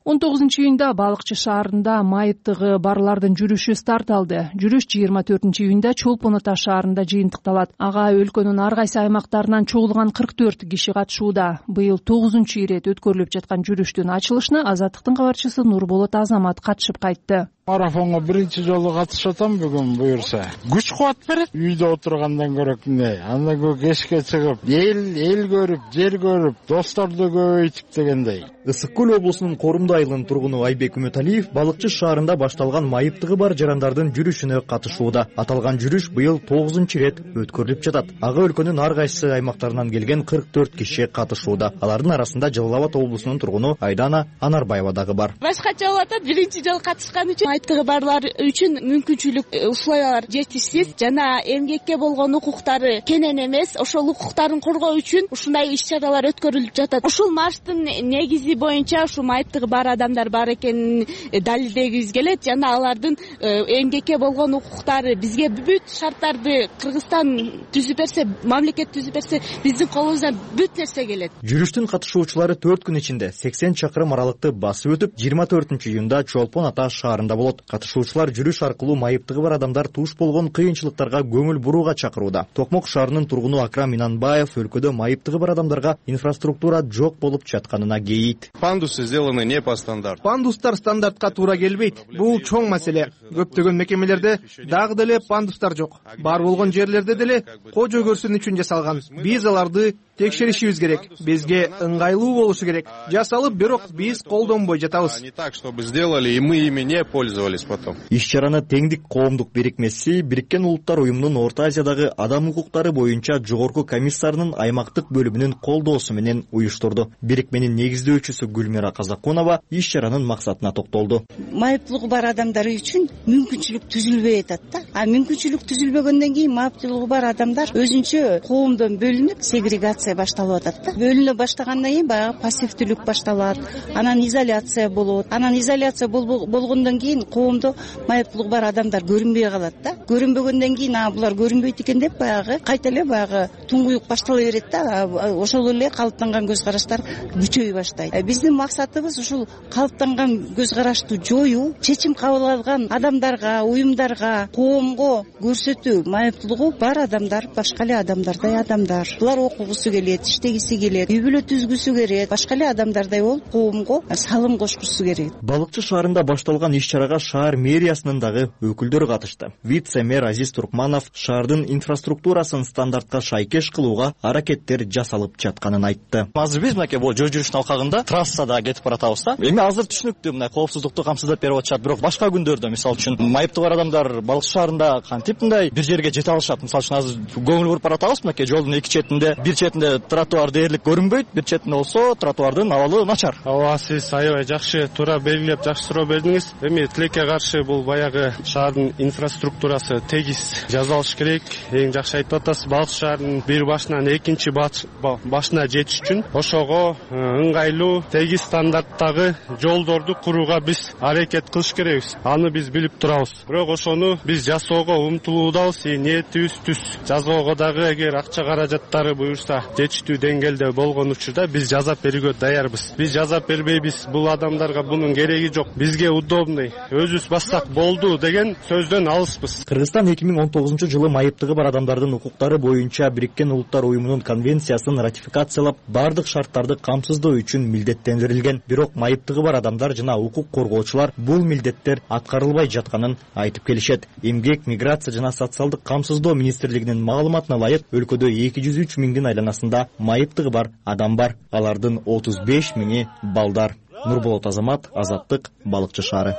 19-июнда Балыкчы шаарында майыптыгы барлардын жүрүшү старт алды. Жүрүш 24-июнда Чолпон Ата шаарында жыйынтыкталат. Ага өлкөнүн ар кайсы аймактарынан чогулган 44 киши катышууда. Быйыл 9-чу ирет өткөрүлүп жаткан жүрүштүн ачылышына Азаттыктын кабарчысы Нурболот Азамат катышып кайтты. Марафонго биринчи жолу катышып атам бүгүн буюрса. Күч кубат берет. Үйдө отургандан көрө андан көбү кечке чыгып, эл көрүп, жер көрүп, досторду көбөйтүп дегендей. Ысык Көл облусунун Корумду айылынын тургуну Айбек Үмөталиев Балыкчы шаарында башталган майыптыгы бар жарандардын жүрүшүнө катышууда. Аталган жүрүш быйыл 9-чу ирет өткөрүлүп жатат. Ага өлкөнүн ар кайсы аймактарынан келген 44 киши катышууда. Алардын арасында Жалал Абад облусунун тургуну Айдана Анарбаева дагы бар. Башкача болуп атат, биринчи жолу катышкан үчүн майыптыгы барлар үчүн мүмкүнчүлүк условиялар жетишсиз жана эмгекке болгон укуктары кенен эмес. Ошол укуктарын коргоо үчүн ушундай иш-чаралар өткөрүлүп жатат. Ушул марштын негизи боюнча ушу майыптыгы бар адамдар бар экенин далилдегибиз келет жана алардын эмгекке болгон укуктары бизге бүт шарттарды Кыргызстан түзүп берсе, мамлекет түзүп берсе, биздин колубуздан бүт нерсе келет. Жүрүштүн катышуучулары 4 күн ичинде 80 чакырым аралыкты басып өтүп, 24-июнда Чолпон Ата шаарында болот. Катышуучулар жүрүш аркылуу майыптыгы бар адамдар туш болгон кыйынчылыктарга көңүл бурууга чакырууда. Токмок шаарынын тургуну Акрам Инанбаев өлкөдө майыптыгы бар адамдарга инфраструктура жок болуп жатканына кейийт. Пандусы сделаны не по стандарту. Пандустар стандартка туура келбейт. Бул чоң маселе. Көптөгөн мекемелерде дагы деле пандустар жок. Бар болгон жерлерде деле кожо көрсүн үчүн жасалган. Биз аларды текшеришибиз керек. Бизге ыңгайлуу болушу керек. Жасалып, бирок биз колдонбой жатабыз. Не так, чтобы сделали и мы ими не пользовались потом. Иш-чараны Теңдик коомдук бирикмеси Бириккен Улуттар уюмунун Орто Азиядагы адам укуктары боюнча жогорку комиссарынын аймактык бөлүмүнүн колдоосу менен уюштурду. Бирикменин негиздөөчүсү Гүлмира Казакунова иш-чаранын максатына токтолду. Майыптуулугу бар адамдар үчүн мүмкүнчүлүк түзүлбөй атат да. Мүмкүнчүлүк түзүлбөгөндөн кийин майыптуулугу бар адамдар өзүнчө коомдон бөлүнүп, сегрегация башталып атат да. Бөлүнө баштагандан кийин баягы пассивдүүлүк башталат, анан изоляция болот. Анан изоляция болгондон кийин коомдо майыптуулугу бар адамдар көрүнбөй калат да. Көрүнбөгөндөн кийин булар көрүнбөйт экен деп баягы кайта эле баягы туңгуюк баштала берет да. Ошол эле калыптанган көз караштар күчөй баштайт. Биздин максатыбыз ушул калыптанган көз карашты жоюу, чечим кабыл алган адамдарга, уюмдарга, коомго көрсөтүү. Майыптуулугу бар адамдар башка эле адамдардай адамдар. Булар окугусу келет, иштегиси келет, үй бүлө түзгүсү келет, башка эле адамдардай болуп коомго салым кошкусу керек. Балыкчы шаарында башталган иш-чарага шаар мэриясынын дагы өкүлдөрү катышты. Вице-мэр Азиз Туркманов шаардын инфраструктурасын стандартка шайкеш кылууга аракеттер жасалып жатканын айтты. Азыр биз мынакей бул жол жүрүштүн алкагында трассада кетип баратабыз да. Эми азыр түшүнүктүү мындай коопсуздукту камсыздап берип атышат, бирок башка күндөрдө мисалы үчүн майыптыгы бар адамдар Балыкчы шаарында кантип мындай бир жерге жете алышат? Мисалы үчүн азыр көңүл буруп баратабыз, мынакей жолдун эки четинде, бир четинде тротуар дээрлик көрүнбөйт, бир четинде болсо тротуардын абалы начар. Ооба, сиз аябай жакшы туура белгилеп, жакшы суроо бердиңиз. Эми тилекке каршы бул баягы шаардын инфраструктурасы тегиз жасалыш керек. Эң жакшы айтып атасыз. Балыкчы шаарынын бир башынан экинчи башына жетиш үчүн ошого ыңгайлуу, тегиз стандарттагы жолдорду курууга биз аракет кылыш керекбиз. Аны биз билип турабыз. Бирок ошону биз жасоого умтулуудабыз. Ниетибиз түз. Жасоого дагы эгер акча каражаттары буюрса, жетиштүү деңгээлде болгон учурда биз жасап берүүгө даярбыз. Биз жасап бербейбиз. Бул адамдарга бунун кереги жок. Бизге удобный, өзүбүз бассак болду деген сөздөн алыспыз. Кыргызстан 2019-жылы майыптыгы бар адамдардын укуктары боюнча Бириккен Улуттар уюмунун конвенциясын ратификациялап, бардык шарттарды камсыздоо үчүн милдеттендирилген. Бирок майыптыгы бар адамдар жана укук коргоочулар бул милдеттер аткарылбай жатканын айтып келишет. Эмгек, миграция жана социалдык камсыздоо министрлигинин маалыматына ылайык, өлкөдө 203 миңдин айланасында майыптыгы бар адам бар. Алардын 35 миңи балдар. Нурболот Азамат, Азаттык, Балыкчы шаары.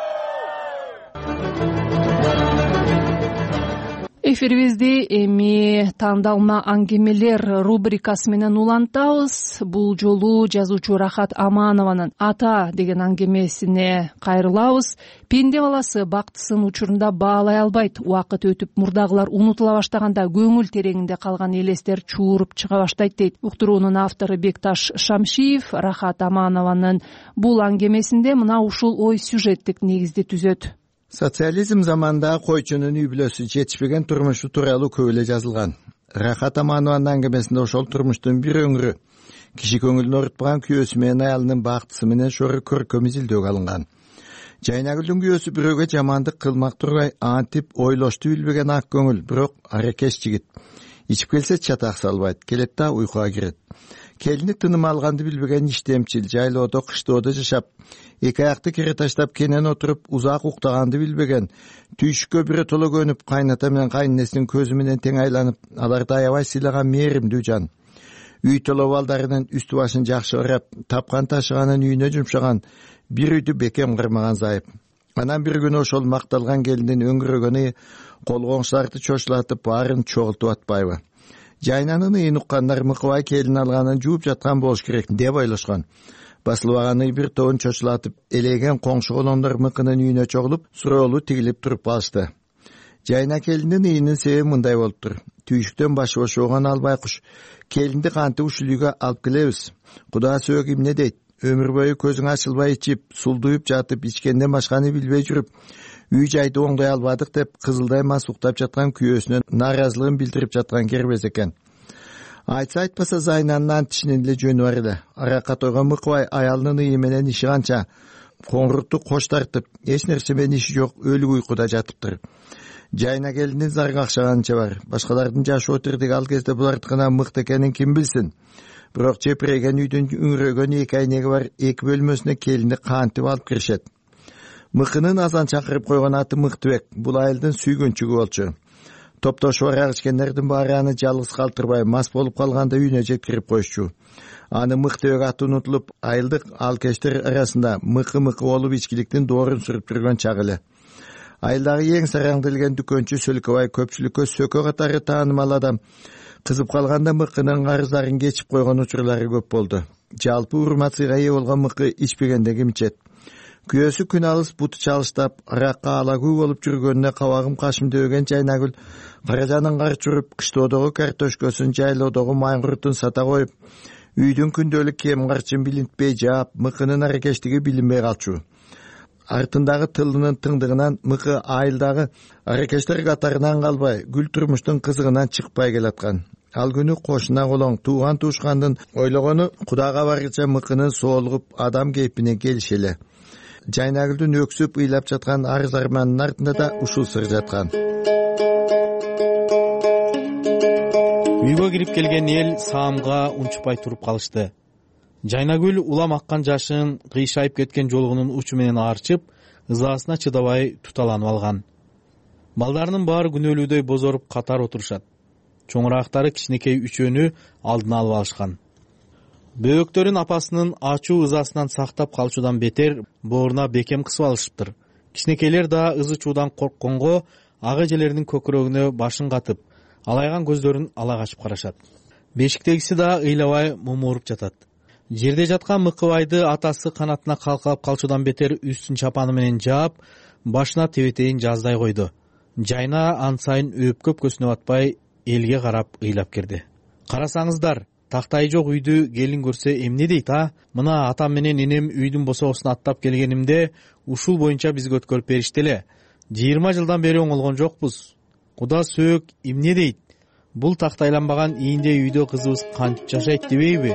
Эфирибизди эми тандалма аңгемелер рубрикасы менен улантабыз. Бул жолу жазуучу Рахат Аманованын Ата деген аңгемесине кайрылабыз. Пенде баласы бактысын учурунда баалай албайт. Убакыт өтүп мурдагылар унутула баштаганда көңүл тереңинде калган элестер чууруп чыга баштайт дейт. Уктуруунун автору Бекташ Шамшиев Рахат Аманованын бул аңгемесинде мына ушул ой сюжеттик негизди түзөт. Социализм заманында койчунун үй бүлөсү жетишпеген турмушу тууралуу көп эле жазылган. Рахат Аманованын аңгемесинде ошол турмуштун бир өңүрү киши көңүлүн оорутпаган күйөөсү менен аялынын бактысы менен шору көркөм изилдөөгө алынган. Жайнагүлдүн күйөөсү бирөөгө жамандык кылмак турбай антип ойлошту билбеген ак көңүл, бирок аракеш жигит. Ичип келсе чатак салбайт, келет да уйкуга кирет. Келини тыным алганды билбеген иштемчил, жайлоодо кыштоодо жашап, эки аякты кере таштап кенен отуруп узак уктаганды билбеген, түйшүккө биротоло көнүп, кайната менен кайненесинин көзү менен тең айланып, аларды аябай сыйлаган мээримдүү жан. Үй толо балдарынын үстү башын жакшы карап, тапкан ташыганын үйүнө жумшаган, бир үйдү бекем кырмаган зайып. Анан бир күнү ошол макталган келиндин өңгүрөгөнү колгоңчуларды чочулатып, баарын чогултуп атпайбы? Жайнанын ыйын уккандар Мыкыбай келин алганын жууп жаткан болуш керек деп ойлошкон. Басылбаган бир тобун чочулатып, элеген коңшу колондор Мыкынын үйүнө чогулуп, суроолу тигилип туруп калышты. Жайна келиндин ыйынын себеби мындай болуптур. Түйшүктөн башы бошогон албай куш, келинди кантип ушул үйгө алып келебиз? Куда сөөгү эмне дейт? Өмүр бою көзүң ачылбай ичип, сулдуюп жатып, ичкенден башканы билбей жүрүп, үй жайды оңдой албадык деп кызылдай мас уктап жаткан күйөөсүнө нааразылыгын билдирип жаткан кербез экен. Айтса айтпаса Зайнанын антишинин эле жөнү бар эле. Аракка тойгон Мыкыбай аялынын ыйы менен иши канча коңурукту кош тартып, эч нерсе менен иши жок, өлүк уйкуда жатыптыр. Жайна келиндин зар какшаганча бар. Башкалардын жашоо тирдиги ал кезде булардыкынан мыкты экенин ким билсин? Бирок жепиреген үйдүн үңүрөгөн эки айнеги бар эки бөлмөсүнө келинди кантип алып киришет. Мыкынын азан чакырып койгон аты Мыктыбек. Бул айылдын сүйгүнчүгү болчу. Топтошу бар ичкендердин баары аны жалгыз калтырбай, мас болуп калганда үйүнө жеткирип коюшчу. Аны Мыктыбек аты унутулуп, айылдык алкештер арасында мыкы болуп ичкиликтин доорун сүрүп жүргөн чагы эле. Айылдагы эң сараңдылген дүкөнчү Сөлкөбай көпчүлүккө сөкө катары таанымал адам. Кызып калганда Мыкынын карыздарын кечип койгон учурлары көп болду. Жалпы урмат-сыйга ээ болгон Мыкы ичпегенде ким ичет? Күйөөсү күн алыс буту чалыштап, аракка алагүй болуп жүргөнүнө кабагым кашым дебеген Жайнагүл каражанын кар чуруп, кыштоодогу картошкөсүн, жайлоодогу майгуртун сата коюп, үйдүн күндөлүк кем карчын билинтпей жаап, Мыкынын аракештиги билинбей калчу. Артындагы тылынын тыңдыгынан Мыкы айылдагы аракештер катарынан калбай, гүл турмуштун кызыгынан чыкпай келаткан. Ал күнү кошуна колоң тууган туушкандын ойлогону Кудайга баргыча Мыкынын соолугуп адам кейпине келишеле. Жайнагүлдүн өксүп ыйлап жаткан арыз арманынын артында да ушул сыр жаткан. Үйгө кирип келген эл саамга унчукпай туруп калышты. Жайнагүл улам аккан жашын кыйшайып кеткен жолугунун учу менен аарчып, ызаасына чыдабай туталанып алган. Балдарынын баары күнөөлүүдөй бозоруп катар отурушат. Чоңураактары кичинекей үчөөнү алдына алып алышкан. Бөөктөрүн апасынын ачуу ызасынан сактап калчудан бетер бооруна бекем кысып алышыптыр. Кичинекейлер да ызы чуудан коркконго ак эжелеринин көкүрөгүнө башын катып, алайган көздөрүн ала качып карашат. Бешиктегиси да ыйлабай мумуруп жатат. Жерде жаткан Мыкыбайды атасы канатына калкалап калчудан бетер үстүн чапаны менен жаап, башына тебетейин жаздай койду. Жайна ан сайын өпкөп көзүнө батпай элге карап ыйлап кирди. Карасаңыздар, тактай жок үйдү келин көрсө эмне дейт, а? Мына атам менен энем үйдүн босоосун аттап келгенимде ушул боюнча бизге өткөрүп беришти эле. 20 жылдан бери оңолгон жокпуз. Куда сөөк эмне дейт? Бул тактайланбаган ийинде үйдө кызыбыз кантип жашайт дебейби?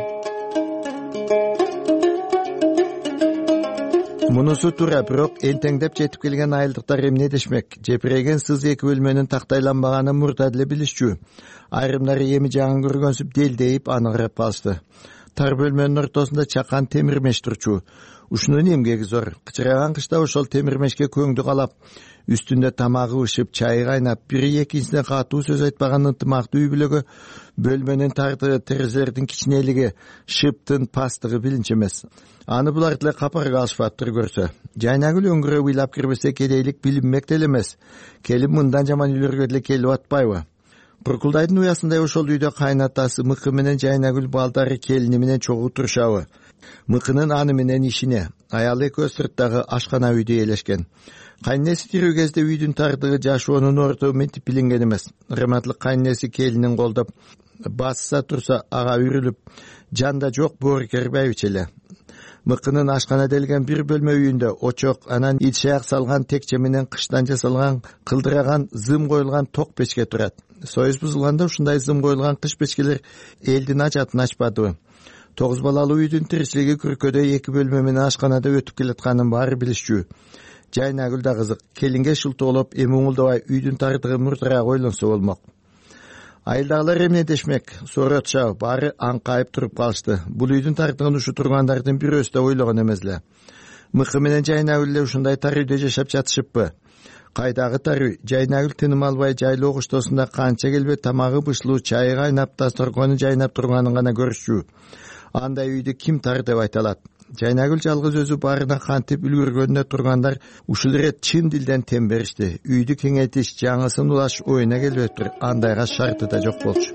Мунусу туура, бирок энтеңдеп жетип келген айылдыктар эмне дешмек? Жепиреген сыз эки бөлмөнүн тактайланбаганын мурда деле билишчү. Айрымдары эми жаңы көргөнсүп делдейип аны карап калышты. Тар бөлмөнүн ортосунда чакан темирмеш турчу. Ушунун эмгеги зор. Кычыраган кышта ошол темирмешке көңдү калап, үстүндө тамагы ышып, чайы кайнап, бири экинчисине катуу сөз айтпаган ынтымактуу үй бүлөгө бөлмөнүн тартыгы, терезелердин кичинелиги, шыптын пастыгы билинчи эмес. Аны булар деле капарга алышпаптыр көрсө. Жайнагүл өңгүрөп ыйлап кирбесе кедейлик билинмек деле эмес. Келин мындан жаман үйлөргө деле келип атпайбы? Куркулдайдын уясындай ошол үйдө кайнатасы Мыкы менен Жайнагүл балдары келини менен чогуу турушабы. Мыкынын аны менен ишине, аялы экөө сырттагы ашкана үйдө элешкен. Кайнеси тирүү кезде үйдүн тардыгы жашоонун орто мынтип билинген эмес. Раматлык кайнеси келинин колдоп басса турса ага үрүлүп, жанда жок боорукербейбичи эле. Мыкынын ашкана делген бир бөлмө үйүндө очок, анан ичаяк салган текче менен кыштан жасалган кылдыраган зым коюлган ток печке турат. Союз бузулганда ушундай зым коюлган кыш печкелер элдин ажатын ачпадыбы. 9 балалуу үйдүн тиричилиги күркөдө 2 бөлмө менен ашканада өтүп келатканын баары билишчү. Жайнагүл да кызык. Келинге шылтоолоп, эми уңулдабай үйдүн тартыгы муртураак ойлонсо болмок. Айылдагылар эмне дешмек? Сооротча баары аңкайып туруп калышты. Бул үйдүн тартыгын ушу тургандардын бирөөсү да ойлогон эмес эле. Мыкы менен Жайнагүл эле ушундай тар үйдө жашап жатышыппы? Кайдагы тар үй? Жайнагүл тыным албай жайлоо коштосунда канча келбе тамагы бышылуу чайы кайнап, дасторкону жайнап турганын гана көрүшчү. Андай үйдү ким тар деп айта алат? Жайнагүл жалгыз өзү баарына кантип үлгүргөнүнө тургандар ушул ирет чын дилден тем беришти. Үйдү кеңейтиш, жаңысын улаш оюна келбептир. Андайга шарты да жок болчу.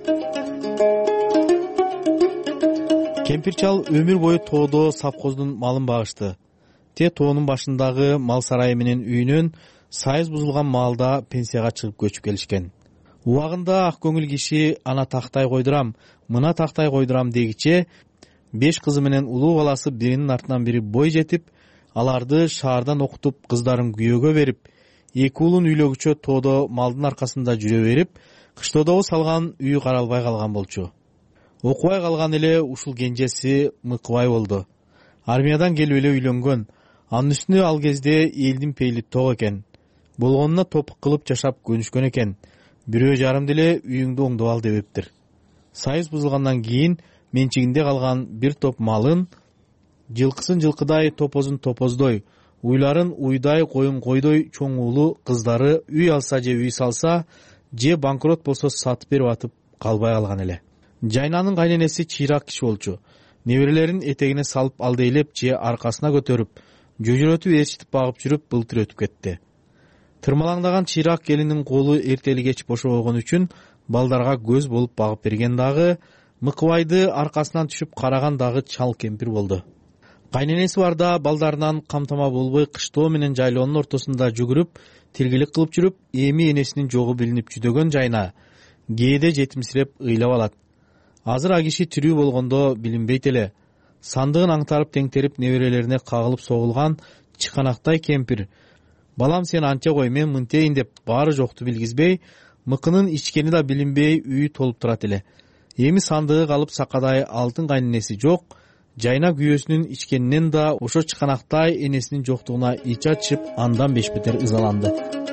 Кемпир чал өмүр бою тоодо совхоздун малын багышты. Те тоонун башындагы мал сарайы менен үйүнөн сайыз бузулган маалда пенсияга чыгып көчүп келишкен. Убагында ак көңүл киши ана тактай койдурам, мына тактай койдурам дегиче 5 кызы менен улуу баласы биринин артынан бири бой жетип, аларды шаардан окутуп, кыздарын күйөөгө берип, 2 уулун үйлөгүчө тоодо малдын аркасында жүрө берип, кыштоодогу салган үйү каралбай калган болчу. Окубай калган эле ушул кенжеси Мыкыбай болду. Армиядан келип эле үйлөнгөн. Анын үстүнө ал кезде элдин пейли ток экен. Болгонуна топук кылып жашап көнүшкөн экен. Бирөө жарым деле үйүңдү оңдоп ал дебептир. Сайыз бузулгандан кийин менчигинде калган бир топ малын, жылкысын жылкыдай, топозун топоздой, уйларын уйдай, коюн койдой чоң уулу кыздары үй алса же үй салса, же банкрот болсо сатып берип атып калбай калган эле. Жайнанын кайненеси чыйрак киши болчу. Неберелерин этегине салып алдейлеп же аркасына көтөрүп, жөжөрөтүп ээрчитип багып жүрүп былтыр өтүп кетти. Тырмалаңдаган чыйрак келиндин колу эртели кеч бошобогон үчүн балдарга көз болуп багып берген дагы, Мыкыбайды аркасынан түшүп караган дагы чал кемпир болду. Кайненеси барда балдарынан камтама болбой кыштоо менен жайлоонун ортосунда жүгүрүп, тилгилик кылып жүрүп, эми энесинин жогу билинип жүдөгөн Жайна кээде жетимсиреп ыйлап алат. Азыр а киши тирүү болгондо билинбейт эле. Сандыгын аңтарып теңтерип неберелерине кагылып согулган чыканактай кемпир. Балам сен анча кой, мен мынтейин деп баары жокту билгизбей, мыкынын ичкени да билинбей үйү толуп турат эле. Эми сандыгы калып сакадай алтын кайненеси жок, Жайна күйөөсүнүн ичкенинен да ошо чыканактай энесинин жоктугуна ич ачып, андан бешбетер ызаланды.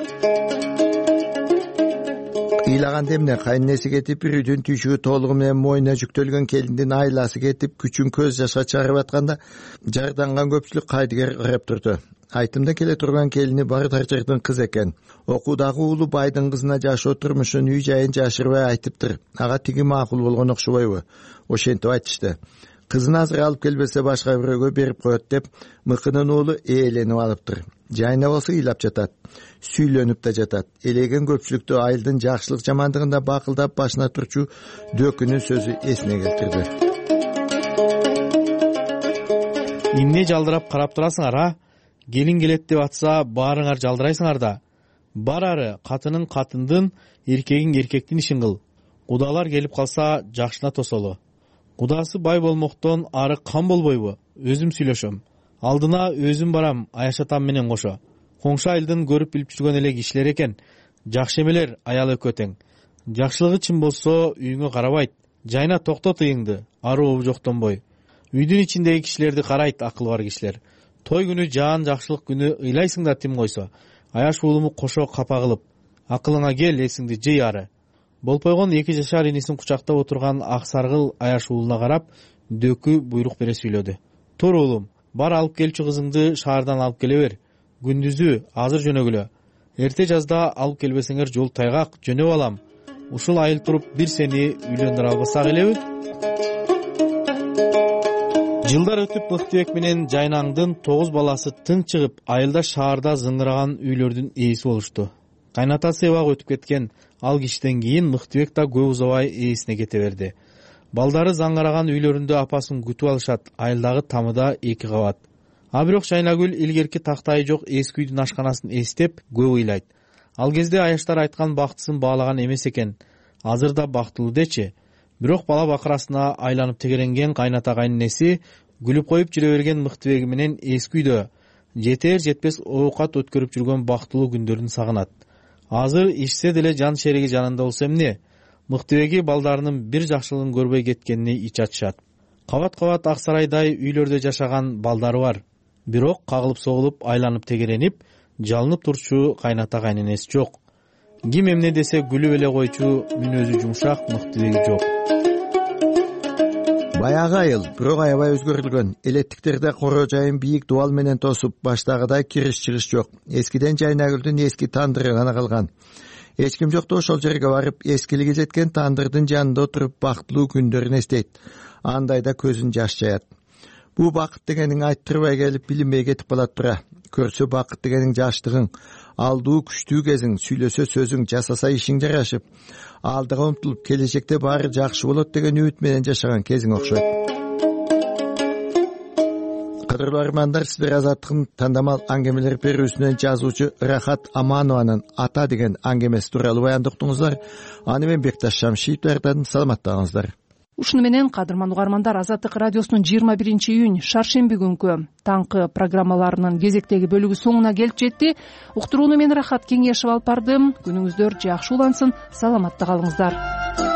Ыйлаган демне кайненеси кетип, бир үйдүн түйшүгү толугу менен моюна жүктөлгөн келиндин айласы кетип, күчүн көз жашка чыгарып атканда, жарданган көпчүлүк кайдыгер ырап турду. Айтымда келе турган келини бары тарчырдын кыз экен. Окуудагы уулу байдын кызына жашоо турмушун, үй жайын жашырбай айтыптыр. Ага тиги макул болгон окшобойбу? Ошентип айтышты. Кызын азыр алып келбесе башка бирөөгө берип коет деп, Мыкынын уулу ээленип алыптыр. Жайна болсо ыйлап жатат, сүйлөнүп да жатат. Элеген көпчүлүктү айылдын жакшылык жамандыгында бакылдап башына турчу дөкүнүн сөзү эсине келтирди. Эмне жалдырап карап турасыңар, а? Келин келет деп атса, баарыңар жалдырайсыңар да. Барары катынын катындын, эркегиң эркектин ишин кыл. Кудалар келип калса, жакшына тосолу. Кудасы бай болмоктон ары кам болбойбу? Өзүм сүйлөшөм. Алдына өзүм барам, аяшатам менен кошо. Коңшу айылдын көрүп билип жүргөн эле кишилер экен. Жакшы эмелер, аял өкөтең. Жакшылыгы чын болсо үйүңө карабайт. Жайна токтот ыйыңды, ары обу жоктонбой. Үйдүн ичиндеги кишилерди карайт акыл бар кишилер. Той күнү жаан жакшылык күнү ыйлайсың да тим койсо. Аяш уулуму кошо капа кылып, акылыңа кел, эсиңди жый ары. Болпойгон 2 жашар инисин кучактап отурган ак саргыл Аяш уулуна карап, дөкү буйрук бере сүйлөдү. Тур уулум, бар алып келчү кызыңды шаардан алып келе бер. Күндүзү азыр жөнөгүлө. Эрте жазда алып келбесеңер жол тайгак, жөнөп алам. Ушул айыл туруп бир сени үйлөндүрө албасак элеби? Жылдар өтүп Мыктыбек менен Жайнаңдын 9 баласы тың чыгып, айылда шаарда зыңгыраган үйлөрдүн ээси болушту. Кайнатасы эбак өтүп кеткен, ал кишиден кийин Мыктыбек да көп узабай ээсине кете берди. Балдары заңгараган үйлөрүндө апасын күтүп алышат, айылдагы тамыда 2 кабат. А бирок Жайнагүл илгерки тактайы жок эски үйдүн ашканасын эстеп көп ыйлайт. Ал кезде аяштар айткан бактысын баалаган эмес экен. Азыр да бактылуу дечи. Бирок бала бакырасына айланып тегеренген кайната кайненеси күлүп коюп жүрө берген Мыктыбеги менен эски үйдө жетер жетпес оокат өткөрүп жүргөн бактылуу күндөрүн сагынат. Азыр ичсе деле жан шериги жанында болсо эмне? Мыктыбеги балдарынын бир жакшылыгын көрбөй кеткенине ич ачышат. кабат кабат ак сарайдай үйлөрдө жашаган балдары бар, бирок кагылып согулуп айланып тегеренип жалынып турчу кайната кайненеси жок. Ким эмне десе күлүп эле койчу мүнөзү жумшак, мыктылыгы жок. Баягы айыл бирок аябай өзгөрүлгөн. Элеттиктерде коро жайын бийик дубал менен тосуп, баштагыдай кириш-чыгыш жок. Эскиден Жайнагүлдүн эски тандыры гана калган. Эч ким жокто ошол жерге барып, эскилиги жеткен тандырдын жанында отуруп бактылуу күндөрүн эстейт. Андайда көзүн жаш жаят. Бул бакыт дегениң айттырбай келип билинбей кетип калат тура. Көрсө бакыт дегениң жаштыгың, алдуу күчтүү кезиң, сүйлөсө сөзүң, жасаса ишиң жарашып, алдыга умтулуп келечекте баары жакшы болот деген үмүт менен жашаган кезиң окшойт. Кадырлуу армандар, сиздер Азаттыктын тандамал аңгемелер берүүсүнөн жазуучу Рахат Аманованын Ата деген аңгемеси тууралуу баянды уктуңуздар. Аны мен Бекташ Шамшиевдерден саламаттаңыздар. Ушуну менен кадырман угармандар, Азаттык радиосунун 21-июнь шаршемби күнкү таңкы программаларынын кезектеги бөлүгү соңуна келип жетти. Уктурууну мен Рахат Кеңешев алып бардым. Күнүңүздөр жакшы улансын, саламатта калыңыздар.